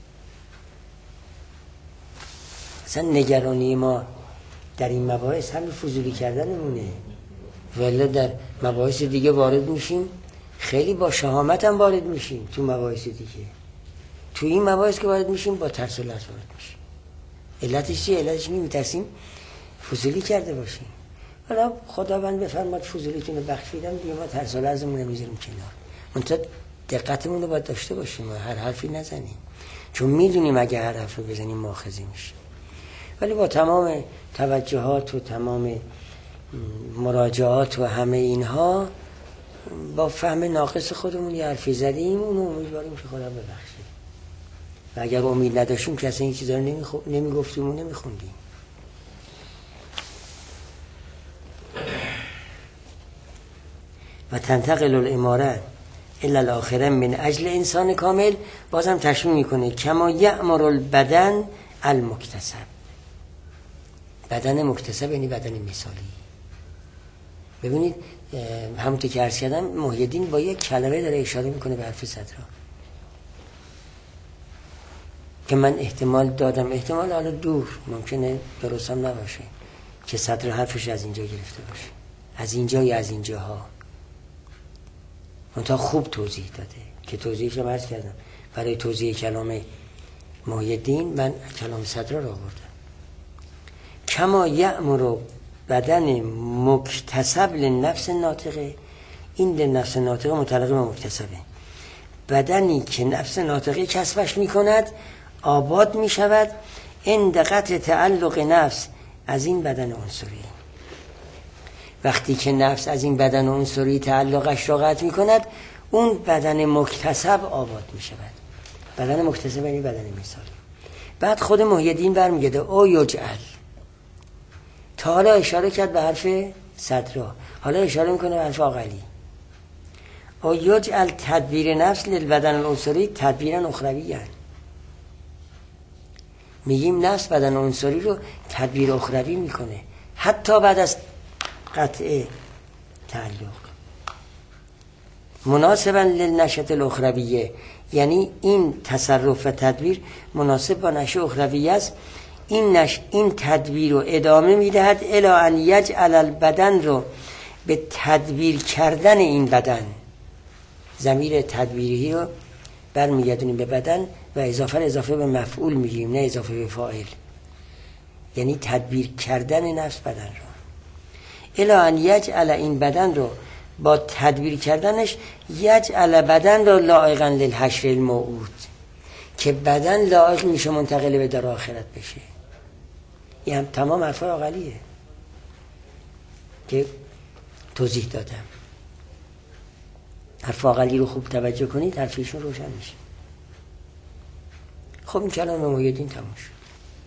اصلا نگرانی ما در این مباحث همین فضولی کردنمونه، ولی در مباحث دیگه وارد میشیم، خیلی با شهامت هم وارد میشیم تو مباحث دیگه. تو این مباحث که وارد میشیم با ترسلات وارد میشیم. علتش چیه؟ علتش میترسیم فضولی کرده باشیم. حالا خداوند بفرماد فضولیتون رو بخشیدم دیگه، ما ترسل ازمون رو میذاریم کنار. منتها دقتمون رو باید داشته باشیم و هر حرفی نزنیم، چون میدونیم اگه هر حرف رو بزنیم مؤاخذه میشیم. ولی با تمام توجهات و تمام مراجعات و همه اینها با فهم ناقص خودمون یه حرفی زدیم، اونو امیدواریم که خدا ببخشه. و اگر امید نداشتیم که اصلا این چیزا رو نمیگفتیم و نمیخوندیم. و تنتقل الاماره الا الاخره من اجل انسان کامل، بازم تشمیل میکنه کما یأمر البدن المکتسب. بدن مکتسب یعنی بدن مثالی. ببینید همونطور که عرض کردم محی الدین با یک کلمه داره اشاره میکنه به حرف صدرا که من احتمال دادم، احتمال حالا دور ممکنه درست هم نباشه، که صدر حرفش از اینجا گرفته باشه، از اینجا یا از اینجاها. منتها خوب توضیح داده که توضیحش رو عرض کردم. برای توضیح کلام محی الدین من کلام صدرا رو آوردم. کما یأمر بدن مکتسب لنفس ناطقه، این لنفس ناطقه متعلق به مکتسبه. بدنی که نفس ناطقه کسبش میکند آباد میشود عند قطع تعلق نفس از این بدن عنصری. وقتی که نفس از این بدن عنصری تعلقش را قطع میکند، اون بدن مکتسب آباد میشود. بدن مکتسب یعنی بدن مثالی. بعد خود محی الدین برمیگرده او یجعل، تا حالا اشاره کرد به حرف صدرا، حالا اشاره میکنه به حرف عقلی. او یجعل تدبیر نفس للبدن العنصری تدبیرا اخرویا. میگیم نفس بدن عنصری رو تدبیر اخروی میکنه حتی بعد از قطع تعلق. مناسبا للنشأة الاخرویه، یعنی این تصرف و تدبیر مناسب با نشأة اخرویه است. این تدبیر رو ادامه میدهد الی ان یجعل البدن رو به تدبیر کردن این بدن. ضمیر تدبیری رو برمیگردونیم به بدن و اضافه به مفعول میگیم، نه اضافه به فاعل. یعنی تدبیر کردن نفس بدن رو. الی ان یجعل این بدن رو با تدبیر کردنش یجعل بدن رو لائقا للحشر الموعود، که بدن لائق میشه منتقل به دار آخرت بشه. این هم تمام حرفای عقلیه که توضیح دادم. حرف عقلی رو خوب توجه کنید، حرفیشون روشن میشه. خب این کلام محی الدین تموم شد.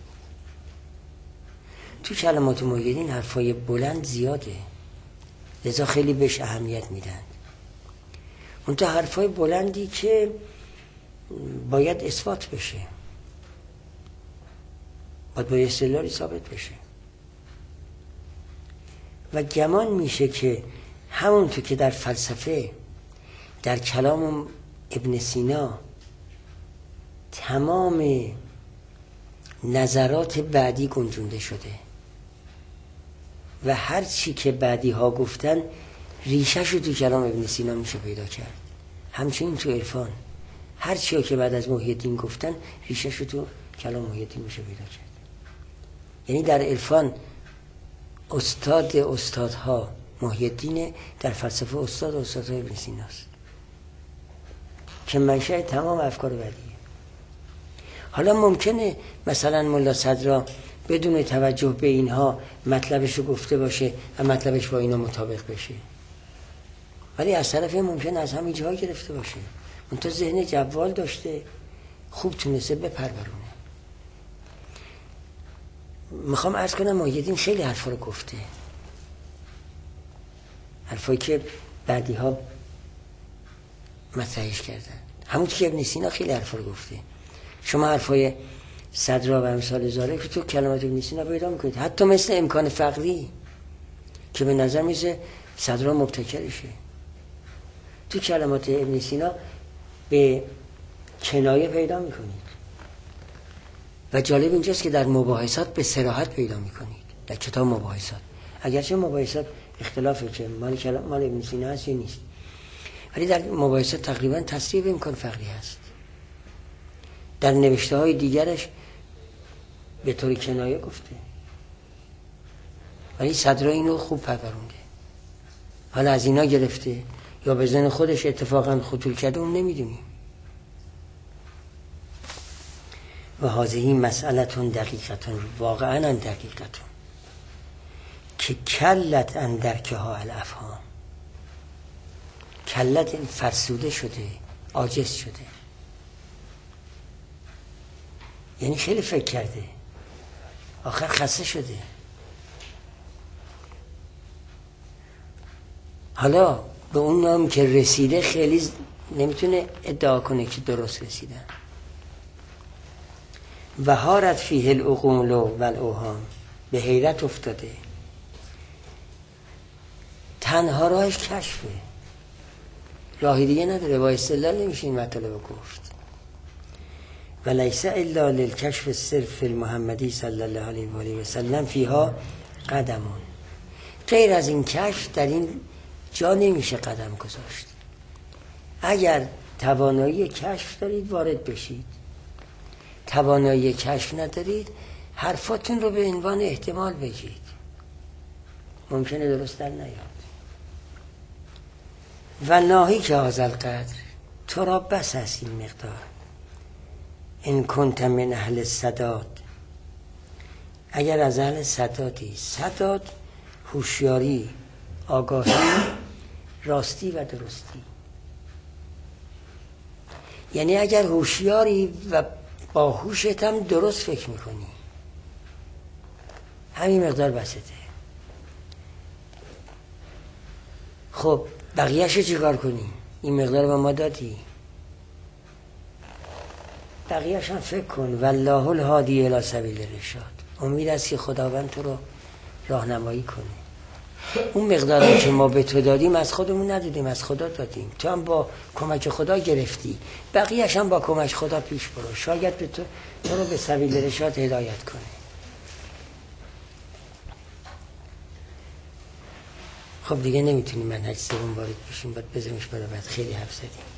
تو کلمات محی الدین حرفای بلند زیاده، لذا خیلی بهش اهمیت میدن. اون تا حرفای بلندی که باید اثبات بشه، باید با استدلالی ثابت بشه. و گمان میشه که همونطور که در فلسفه در کلام ابن سینا تمام نظرات بعدی گنجونده شده و هر چی که بعدی ها گفتن ریشه‌ش رو تو کلام ابن سینا میشه پیدا کرد، همچنین تو عرفان هر چی که بعد از محی الدین گفتن ریشه‌ش رو تو کلام محی الدین میشه پیدا کرد. یعنی در عرفان استاد استادها محی الدینه، در فلسفه استادها ابن سیناست که منشأ تمام افکار بعدیه. حالا ممکنه مثلا ملا صدرا بدون توجه به اینها مطلبش رو گفته باشه و مطلبش با اینا مطابق بشه، ولی از طرف ممکنه از همین جاها گرفته باشه. اون تو ذهن جوال داشته، خوب تونسته بپرورونه. میخوام عرض کنم محی الدین خیلی حرفا رو گفته، حرفایی که بعدی ها مطرحش کردن. همون که ابن سینا خیلی حرفا رو گفته. شما حرفای صدرا و امثال زاره که تو کلمات ابن سینا پیدا میکنید، حتی مثل امکان فقری که به نظر میسه صدرا مبتکرشه، تو کلمات ابن سینا به کنایه پیدا میکنید. و جالب اینجاست که در مباحثات به صراحت پیدا میکنید، در کتاب مباحثات. اگرچه مباحثات اختلافه که مال ابن سینا هست یا نیست، ولی در مباحثات تقریبا تصریح به امکان فقری هست. در نوشته های دیگرش به طور کنایه گفته، ولی صدرا اینو خوب پرورونده. حالا از اینا گرفته یا به ذهن خودش اتفاقا خطور کرده اون نمیدونیم. و هذه مسئلتون دقیقتون، واقعا دقیقتون که کلت اندرکه ها الافهام، کلت فرسوده شده، عاجز شده، یعنی خیلی فکر کرده آخر خسته شده. حالا به اون نام که رسیده خیلی نمیتونه ادعا کنه که درست رسیدن. و هارت فیه العقول و الاوهام، به حیرت افتاده. تنها راهش کشفه، راهی دیگه نداره، با استدلال نمیشه این مطالب گفت. و لیس الا للکشف صرف المحمدی صلی الله علیه و آله و سلم فیها قدمون، غیر از این کشف در این جا نمیشه قدم گذاشت. اگر توانایی کشف دارید وارد بشید، توانایی کشف ندارید حرفاتون رو به عنوان احتمال بگید، ممکنه درست در نیاد. و ناهی که هذا القدر، تو را بس است این مقدار. ان کنت من اهل السداد، اگر از اهل سدادی، سداد هوشیاری، آگاهی، راستی و درستی، یعنی اگر هوشیاری و با هوشت هم درست فکر میکنی، همین مقدار بسته. خب بقیه‌شو چیکار کنی؟ این مقدار به ما دادی، بقیه‌ش هم فکر کن. والله الهادی الی سبیل الرشاد، امید است که خداوند تو رو راهنمایی کنه. اون مقداری که ما به تو دادیم از خودمون ندادیم، از خدا دادیم، تو هم با کمک خدا گرفتی، بقیه‌اش هم با کمک خدا پیش برو، شاید به تو رو به سبیل الرشاد هدایت کنه. خب دیگه نمیتونیم منهج سوم وارد بشیم، باید بذاریمش برای بعد، خیلی حرف زدیم.